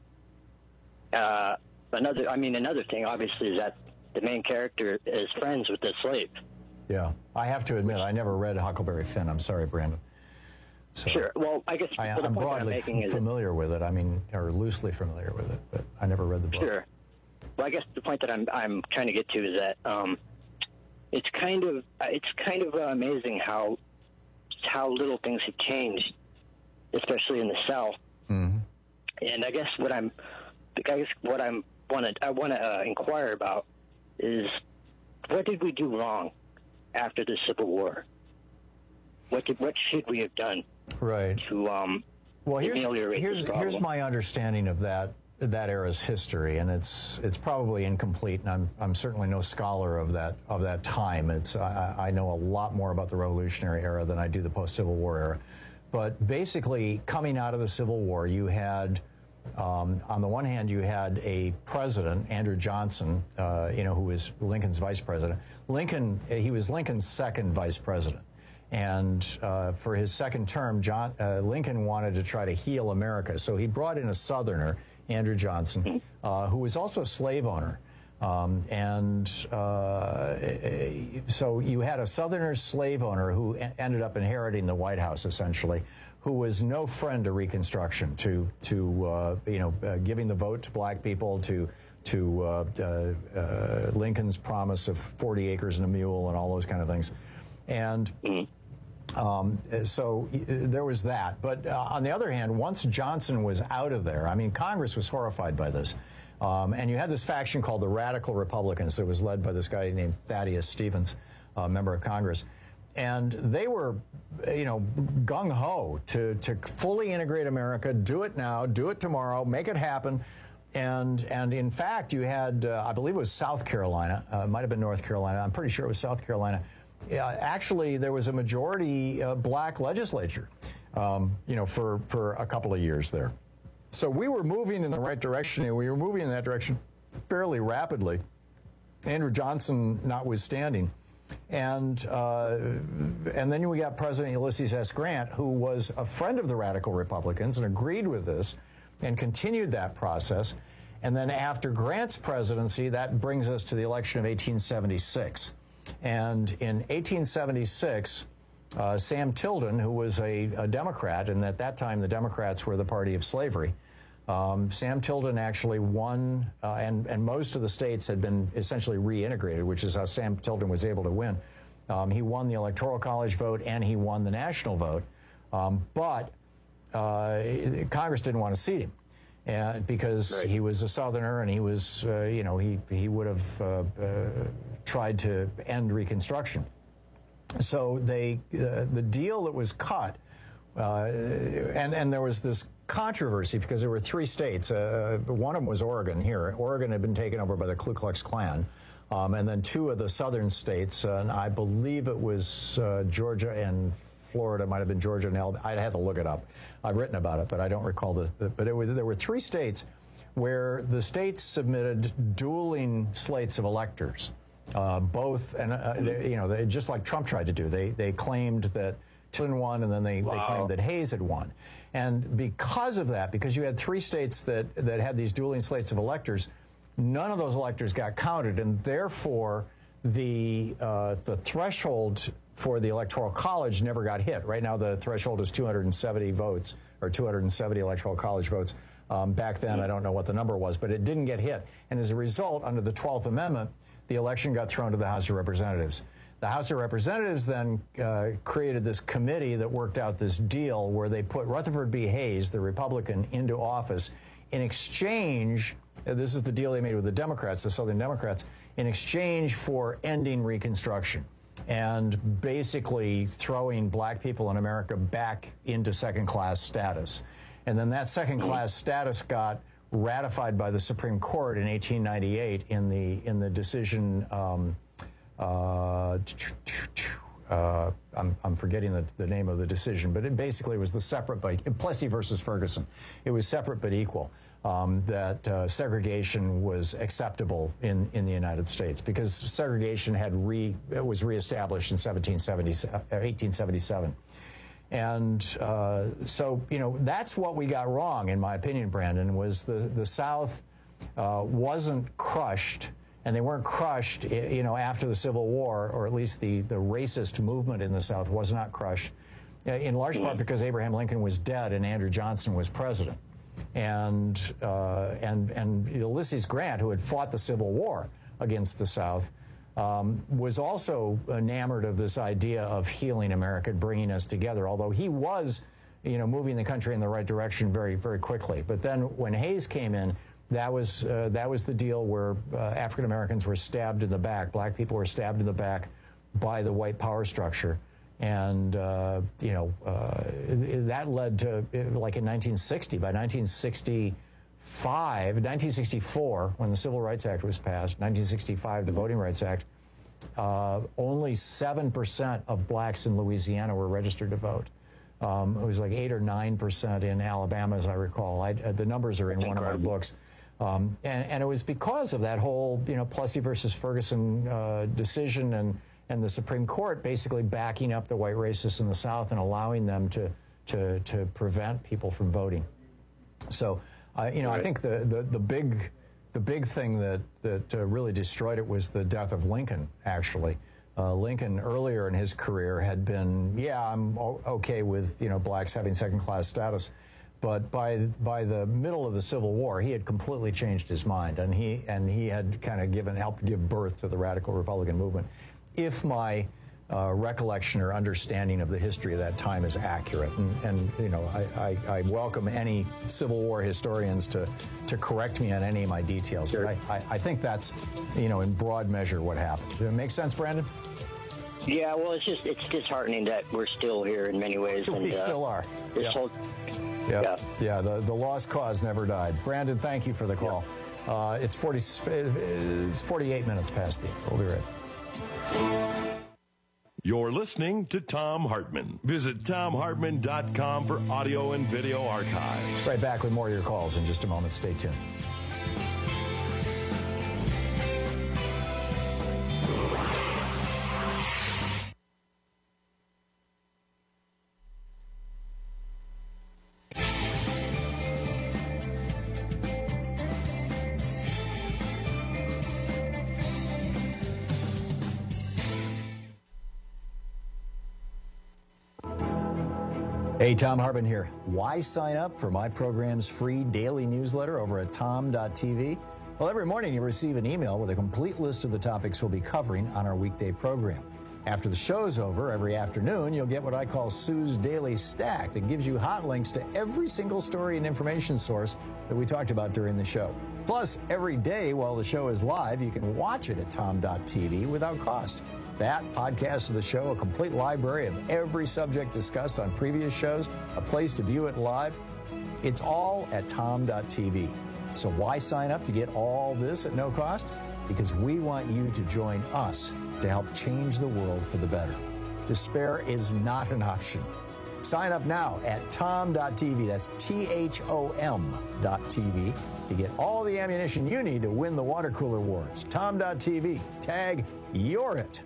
uh, another, I mean, another thing, obviously, is that the main character is friends with the slave. Yeah, I have to admit, I never read Huckleberry Finn. I'm sorry, Brandon. So sure. Well, I guess I, well, I'm broadly I'm f- familiar with it. I mean, or loosely familiar with it, but I never read the book. Sure. Well, I guess the point that I'm I'm trying to get to is that um, it's kind of it's kind of uh, amazing how how little things have changed, especially in the South. Mm-hmm. And I guess what I'm I guess what I'm want to I want to uh, inquire about is what did we do wrong after the Civil War? What did what should we have done? Right. To um, well, here's ameliorate here's, this problem? here's my understanding of that that era's history, and it's it's probably incomplete, and I'm I'm certainly no scholar of that of that time. It's I, I know a lot more about the Revolutionary era than I do the post-Civil War era. But basically, coming out of the Civil War, you had um, on the one hand you had a president, Andrew Johnson, uh, you know, who was Lincoln's vice president. Lincoln he was Lincoln's second vice president. And uh, for his second term, John, uh, Lincoln wanted to try to heal America. So he brought in a Southerner, Andrew Johnson, uh, who was also a slave owner. Um, and uh, so you had a Southerner slave owner who e- ended up inheriting the White House, essentially, who was no friend to Reconstruction, to, to uh, you know, uh, giving the vote to black people, to to uh, uh, uh, Lincoln's promise of forty acres and a mule and all those kind of things. And um, so there was that. But uh, on the other hand, once Johnson was out of there, I mean, Congress was horrified by this. Um, and you had this faction called the Radical Republicans that was led by this guy named Thaddeus Stevens, a member of Congress. And they were, you know, gung-ho to, to fully integrate America, do it now, do it tomorrow, make it happen. And and in fact, you had, uh, I believe it was South Carolina, uh, it might have been North Carolina, I'm pretty sure it was South Carolina. Uh, actually, there was a majority uh, black legislature, um, you know, for, for a couple of years there. So we were moving in the right direction, and we were moving in that direction fairly rapidly, Andrew Johnson notwithstanding. And uh, and then we got President Ulysses S. Grant, who was a friend of the Radical Republicans and agreed with this and continued that process. And then after Grant's presidency, that brings us to the election of eighteen seventy-six. And in eighteen seventy-six, uh, Sam Tilden, who was a, a Democrat, and at that time the Democrats were the party of slavery, um, Sam Tilden actually won, uh, and, and most of the states had been essentially reintegrated, which is how Sam Tilden was able to win. Um, he won the Electoral College vote and he won the national vote, um, but uh, Congress didn't want to seat him. And because right. he was a Southerner and he was, uh, you know, he, he would have uh, uh, tried to end Reconstruction. So they, uh, the deal that was cut, uh, and, and there was this controversy because there were three states. Uh, one of them was Oregon here. Oregon had been taken over by the Ku Klux Klan. Um, and then two of the southern states, uh, and I believe it was uh, Georgia and Florida, might have been Georgia and Alabama. I'd have to look it up. I've written about it, but I don't recall the, the but it was, there were three states where the states submitted dueling slates of electors, uh, both, and uh, they, you know, they, just like Trump tried to do. They they claimed that Tilden won, and then they, wow. they claimed that Hayes had won. And because of that, because you had three states that, that had these dueling slates of electors, none of those electors got counted, and therefore the uh, the threshold for the Electoral College never got hit. Right now, the threshold is two hundred seventy votes, or two hundred seventy Electoral College votes. Um, back then, I don't know what the number was, but it didn't get hit. And as a result, under the twelfth Amendment, the election got thrown to the House of Representatives. The House of Representatives then uh, created this committee that worked out this deal where they put Rutherford B. Hayes, the Republican, into office in exchange. This is the deal they made with the Democrats, the Southern Democrats, in exchange for ending Reconstruction and basically throwing black people in America back into second-class status. And then that second-class status got ratified by the Supreme Court in eighteen ninety-eight in the in the decision. Um, uh, uh, I'm, I'm forgetting the, the name of the decision, but it basically was the separate but Plessy versus Ferguson. It was separate but equal. Um, that uh, segregation was acceptable in, in the United States because segregation had re it was reestablished in eighteen seventy-seven. And uh, so, you know, that's what we got wrong, in my opinion, Brandon, was the, the South uh, wasn't crushed, and they weren't crushed, you know, after the Civil War, or at least the, the racist movement in the South was not crushed, in large part because Abraham Lincoln was dead and Andrew Johnson was president. And, uh, and, and Ulysses Grant, who had fought the Civil War against the South, um, was also enamored of this idea of healing America, bringing us together, although he was, you know, moving the country in the right direction very, very quickly. But then when Hayes came in, that was, uh, that was the deal where uh, African Americans were stabbed in the back, black people were stabbed in the back by the white power structure. And, uh, you know, uh, that led to, like in nineteen sixty, by nineteen sixty-five, nineteen sixty-four, when the Civil Rights Act was passed, nineteen sixty-five, the Voting Rights Act, uh, only seven percent of blacks in Louisiana were registered to vote. Um, it was like eight or nine percent in Alabama, as I recall. I, uh, the numbers are in one of my books. Um, and, and it was because of that whole, you know, Plessy versus Ferguson uh, decision and and the Supreme Court basically backing up the white racists in the South and allowing them to to, to prevent people from voting. So, uh, you know, right. I think the, the, the big the big thing that, that uh, really destroyed it was the death of Lincoln, actually. Uh, Lincoln, earlier in his career, had been, yeah, I'm o- okay with, you know, blacks having second-class status. But by by the middle of the Civil War, he had completely changed his mind, and he and he had kind of given helped give birth to the radical Republican movement. If my uh, recollection or understanding of the history of that time is accurate, and, and you know, I, I, I welcome any Civil War historians to to correct me on any of my details. Sure. But I, I, I think that's, you know, in broad measure what happened. Does it make sense, Brandon? Yeah, well, it's just it's disheartening that we're still here in many ways. We and, uh, still are. This Yep. whole, Yep. yeah, yeah. The the lost cause never died. Brandon, thank you for the call. Yep. Uh, it's forty. It's forty-eight minutes past the. We'll be right. You're listening to Thom Hartmann. Visit Thom Hartmann dot com for audio and video archives. Right back with more of your calls in just a moment. Stay tuned. Hey, Tom Hartman here. Why sign up for my program's free daily newsletter over at tom dot t v? Well, every morning you receive an email with a complete list of the topics we'll be covering on our weekday program. After the show's over, every afternoon, you'll get what I call Sue's Daily Stack that gives you hot links to every single story and information source that we talked about during the show. Plus, every day while the show is live, you can watch it at tom dot t v without cost. That, podcasts of the show, a complete library of every subject discussed on previous shows, a place to view it live, it's all at tom dot t v. So why sign up to get all this at no cost? Because we want you to join us to help change the world for the better. Despair is not an option. Sign up now at tom dot t v. That's T H O M dot T V to get all the ammunition you need to win the water cooler wars. tom dot t v. Tag You're It.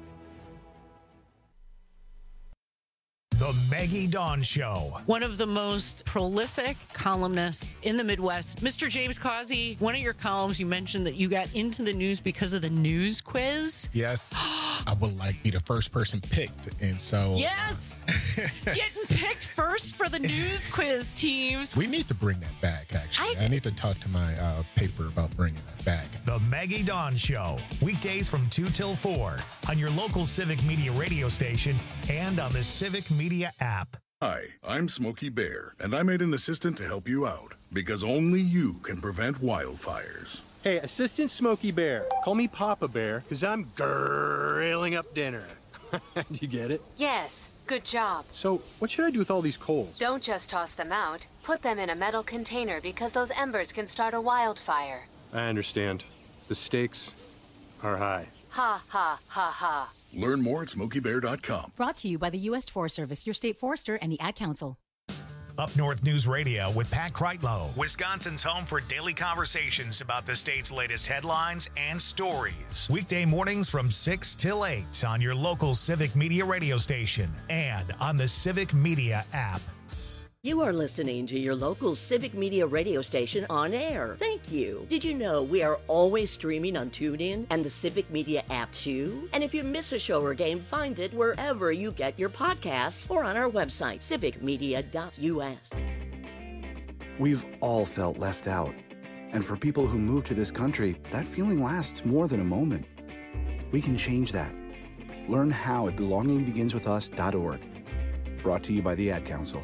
The Maggie Dawn Show. One of the most prolific columnists in the Midwest, Mister James Causey. One of your columns, you mentioned that you got into the news because of the news quiz. Yes. I would like to be the first person picked. And so. Yes. Getting picked first for the news quiz teams. We need to bring that back, actually. I, I need to talk to my uh, paper about bringing that back. The Maggie Dawn Show. Weekdays from two till four on your local Civic Media radio station and on the Civic Media app. Hi, I'm Smokey Bear, and I made an assistant to help you out because only you can prevent wildfires. Hey, Assistant Smokey Bear. Call me Papa Bear because I'm grilling up dinner. Do you get it? Yes, good job. So, what should I do with all these coals? Don't just toss them out. Put them in a metal container because those embers can start a wildfire. I understand. The stakes are high. Ha, ha, ha, ha. Learn more at smokey bear dot com. Brought to you by the U S Forest Service, your state forester, and the Ad Council. Up North News Radio with Pat Kreitlow, Wisconsin's home for daily conversations about the state's latest headlines and stories. Weekday mornings from six till eight on your local Civic Media radio station and on the Civic Media app. You are listening to your local Civic Media radio station on air. Thank you. Did you know we are always streaming on TuneIn and the Civic Media app too? And if you miss a show or game, find it wherever you get your podcasts or on our website, civic media dot u s. We've all felt left out. And for people who move to this country, that feeling lasts more than a moment. We can change that. Learn how at belonging begins with us dot org. Brought to you by the Ad Council.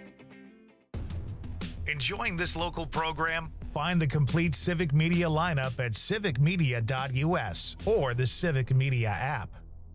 Enjoying this local program? Find the complete Civic Media lineup at civic media dot u s or the Civic Media app.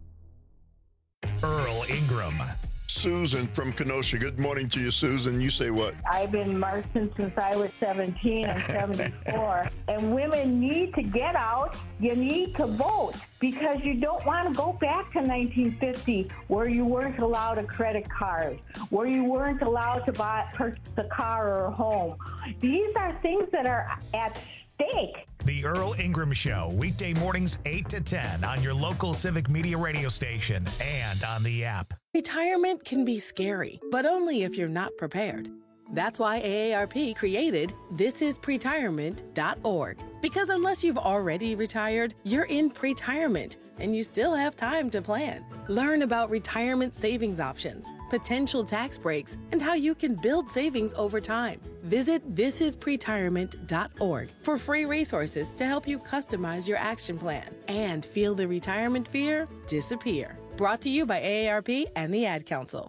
Earl Ingram. Susan from Kenosha. Good morning to you, Susan. You say what? I've been marching since I was seventeen. I'm seventy-four. And women need to get out. You need to vote because you don't want to go back to nineteen fifty where you weren't allowed a credit card, where you weren't allowed to buy purchase a car or a home. These are things that are at stake. The Earl Ingram Show, weekday mornings eight to ten on your local Civic Media radio station and on the app. Retirement can be scary, but only if you're not prepared. That's why A A R P created this is pretirement dot org. Because unless you've already retired, you're in pretirement and you still have time to plan. Learn about retirement savings options, potential tax breaks, and how you can build savings over time. Visit this is pretirement dot org for free resources to help you customize your action plan and feel the retirement fear disappear. Brought to you by A A R P and the Ad Council.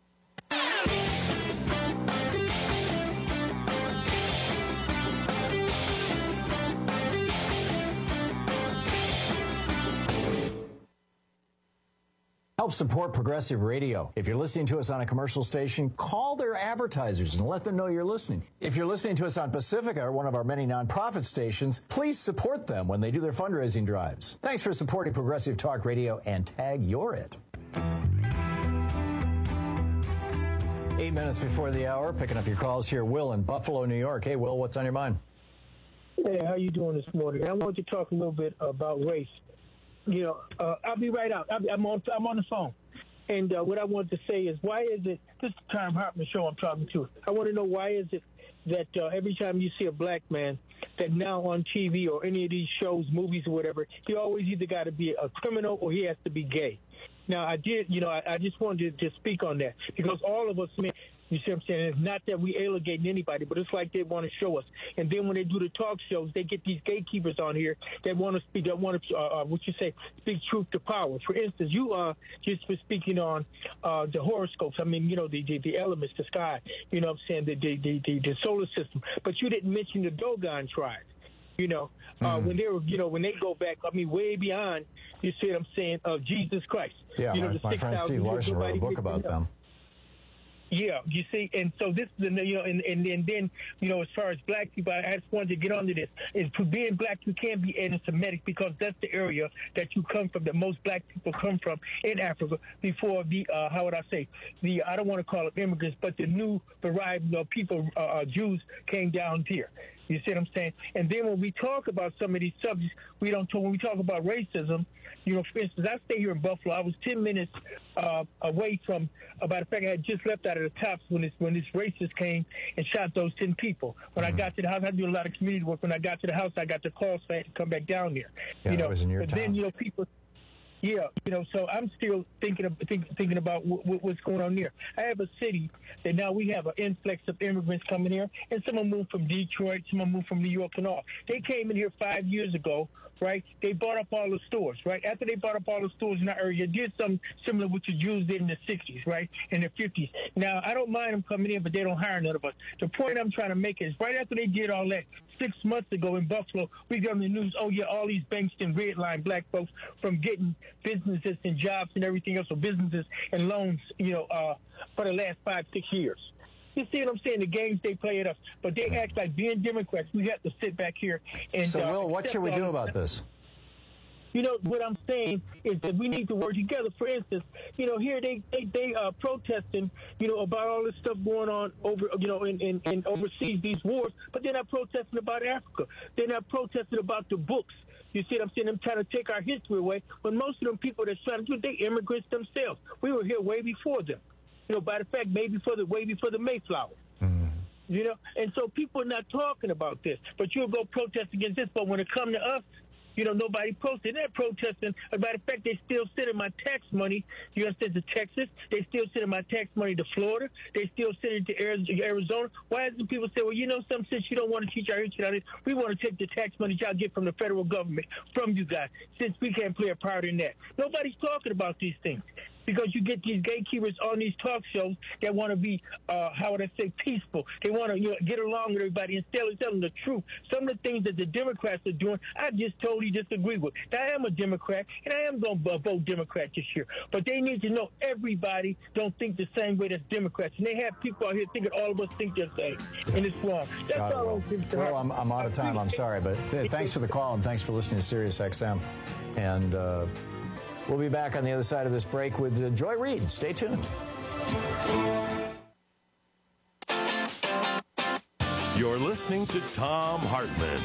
Help support Progressive Radio. If you're listening to us on a commercial station, call their advertisers and let them know you're listening. If you're listening to us on Pacifica, or one of our many nonprofit stations, please support them when they do their fundraising drives. Thanks for supporting Progressive Talk Radio and tag You're It. Eight minutes before the hour, picking up your calls here. Will in Buffalo, New York. Hey, Will, what's on your mind? Hey, how you doing this morning? I want to talk a little bit about race. You know, uh, I'll be right out. I'll be, I'm on. I'm on the phone, and uh, what I want to say is, why is it this is the Tom Hartman show I'm talking to? I want to know why is it that uh, every time you see a black man, that now on T V or any of these shows, movies or whatever, he always either got to be a criminal or he has to be gay. Now, I did, you know, I, I just wanted to, to speak on that because all of us, man, You see what I'm saying? It's not that we alienating anybody, but it's like they want to show us. And then when they do the talk shows, they get these gatekeepers on here that want to speak, that want to, uh, uh, what you say, speak truth to power. For instance, you uh, just were speaking on uh, the horoscopes. I mean, you know, the, the, the elements, the sky, you know what I'm saying, the, the, the, the, the solar system. But you didn't mention the Dogon tribe. You know, uh, mm-hmm. when they were, you know, when they go back, I mean, way beyond, you see what I'm saying, of Jesus Christ. Yeah, you know, my, the my friend Steve Larson wrote a book about them. Yeah, you see, and so this is, the, you know, and, and, and then, you know, as far as black people, I just wanted to get onto this. Is for being black, you can't be anti-Semitic because that's the area that you come from, that most black people come from in Africa before the, uh, how would I say, the, I don't want to call it immigrants, but the new variety of people, uh, uh, Jews came down here. You see what I'm saying? And then when we talk about some of these subjects, we don't talk, when we talk about racism, you know, for instance, I stay here in Buffalo. I was ten minutes uh, away from, about the fact I had just left out of the Tops when this when this racist came and shot those ten people. When mm-hmm. I got to the house, I do a lot of community work. When I got to the house, I got the call, so I had to come back down there. Yeah, you know, that was in your but town. then, you know, people... Yeah, you know, so I'm still thinking of, think, thinking about w- w- what's going on there. I have a city that now we have an influx of immigrants coming here, and some of them moved from Detroit, some of them moved from New York and all. They came in here five years ago, right? They bought up all the stores, right? After they bought up all the stores in our area, did something similar to what the Jews did in the sixties, right? In the fifties. Now, I don't mind them coming in, but they don't hire none of us. The point I'm trying to make is right after they did all that, six months ago in Buffalo, we got on the news, oh, yeah, all these Bankston redline black folks from getting businesses and jobs and everything else, or businesses and loans, you know, uh, for the last five, six years. You see what I'm saying? The games they play at us. But they act like being Democrats, we have to sit back here and... So, uh, Will, what should we do about this? You know, what I'm saying is that we need to work together. For instance, you know, here they they, they are protesting, you know, about all this stuff going on over, you know, in, in, in overseas, these wars, but they're not protesting about Africa. They're not protesting about the books. You see what I'm saying? Them trying to take our history away, when most of them people that's trying to do it, they immigrants themselves. We were here way before them. You know, by the fact, maybe for the way before the Mayflower. Mm-hmm. You know, and so people are not talking about this. But you'll go protest against this, but when it comes to us, you know, nobody protested. They're protesting. As a matter of fact, they still sending my tax money, you understand, to Texas. They still sending my tax money to Florida. They still sending it to Arizona. Why doesn't people say, well, you know, some since you don't want to teach our history on this, we want to take the tax money y'all get from the federal government from you guys, since we can't play a part in that. Nobody's talking about these things. Because you get these gatekeepers on these talk shows that want to be, uh, how would I say, peaceful. They want to, you know, get along with everybody instead of telling the truth. Some of the things that the Democrats are doing, I just totally disagree with. Now, I am a Democrat, and I am going to vote Democrat this year. But they need to know everybody don't think the same way as Democrats. And they have people out here thinking all of us think the same, and it's wrong. That's Got all it, I'm saying. Well, I'm, I'm out of time. I'm sorry. But hey, thanks for the call, and thanks for listening to Sirius X M. And... Uh, We'll be back on the other side of this break with uh, Joy Reid. Stay tuned. You're listening to Thom Hartmann.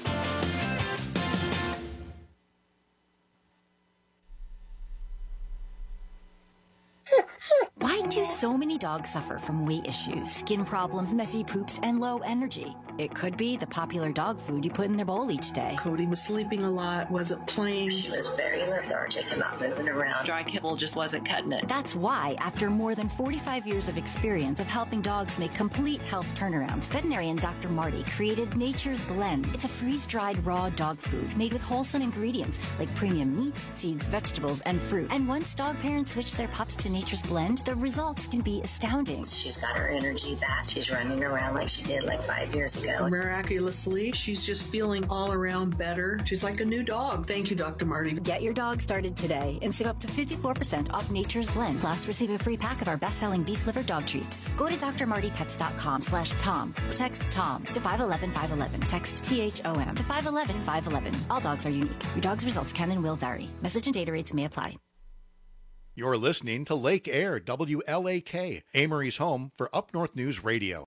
Why do so many dogs suffer from weight issues, skin problems, messy poops, and low energy? It could be the popular dog food you put in their bowl each day. Cody was sleeping a lot, wasn't playing. She was very lethargic and not moving around. Dry kibble just wasn't cutting it. That's why, after more than forty-five years of experience of helping dogs make complete health turnarounds, veterinarian Doctor Marty created Nature's Blend. It's a freeze-dried raw dog food made with wholesome ingredients like premium meats, seeds, vegetables, and fruit. And once dog parents switch their pups to Nature's Blend, the results can be astounding. She's got her energy back. She's running around like she did like five years ago. Miraculously, she's just feeling all around better. She's like a new dog. Thank you, Doctor Marty. Get your dog started today and save up to fifty-four percent off Nature's Blend. Plus, receive a free pack of our best-selling beef liver dog treats. Go to drmartypets.com slash Tom or text Tom to five one one, five one one. Text T H O M to five one one, five one one. All dogs are unique. Your dog's results can and will vary. Message and data rates may apply. You're listening to Lake Air, W L A K, Amory's home for Up North News Radio.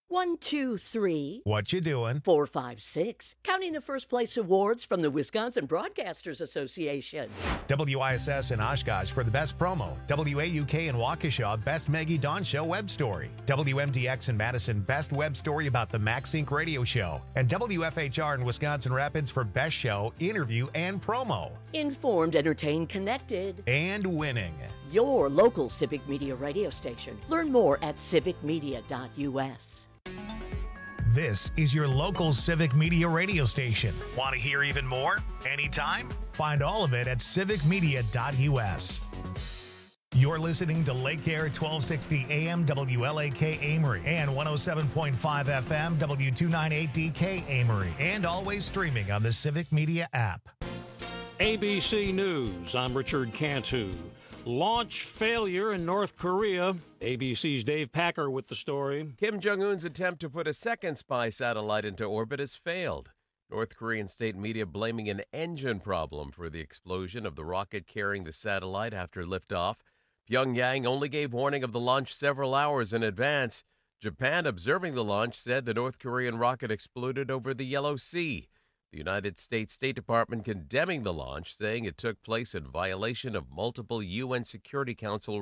One, two, three. What you doing? Four, five, six. Counting the first place awards from the Wisconsin Broadcasters Association. W I S S in Oshkosh for the best promo. W A U K in Waukesha, best Maggie Dawn Show web story. W M D X in Madison, best web story about the MaxSync radio show. And W F H R in Wisconsin Rapids for best show, interview, and promo. Informed, entertained, connected. And winning. Your local Civic Media radio station. Learn more at civic media dot U S. This is your local Civic Media radio station. Want to hear even more? Anytime? Find all of it at civic media dot U S. You're listening to Lake Air twelve sixty A M W L A K Amory and one oh seven point five F M W two ninety-eight D K Amory, and always streaming on the Civic Media app. A B C News, I'm Richard Cantu. Launch failure in North Korea. A B C's Dave Packer with the story. Kim Jong-un's attempt to put a second spy satellite into orbit has failed. North Korean state media blaming an engine problem for the explosion of the rocket carrying the satellite after liftoff. Pyongyang only gave warning of the launch several hours in advance. Japan, observing the launch, said the North Korean rocket exploded over the Yellow Sea. The United States State Department condemning the launch, saying it took place in violation of multiple U N Security Council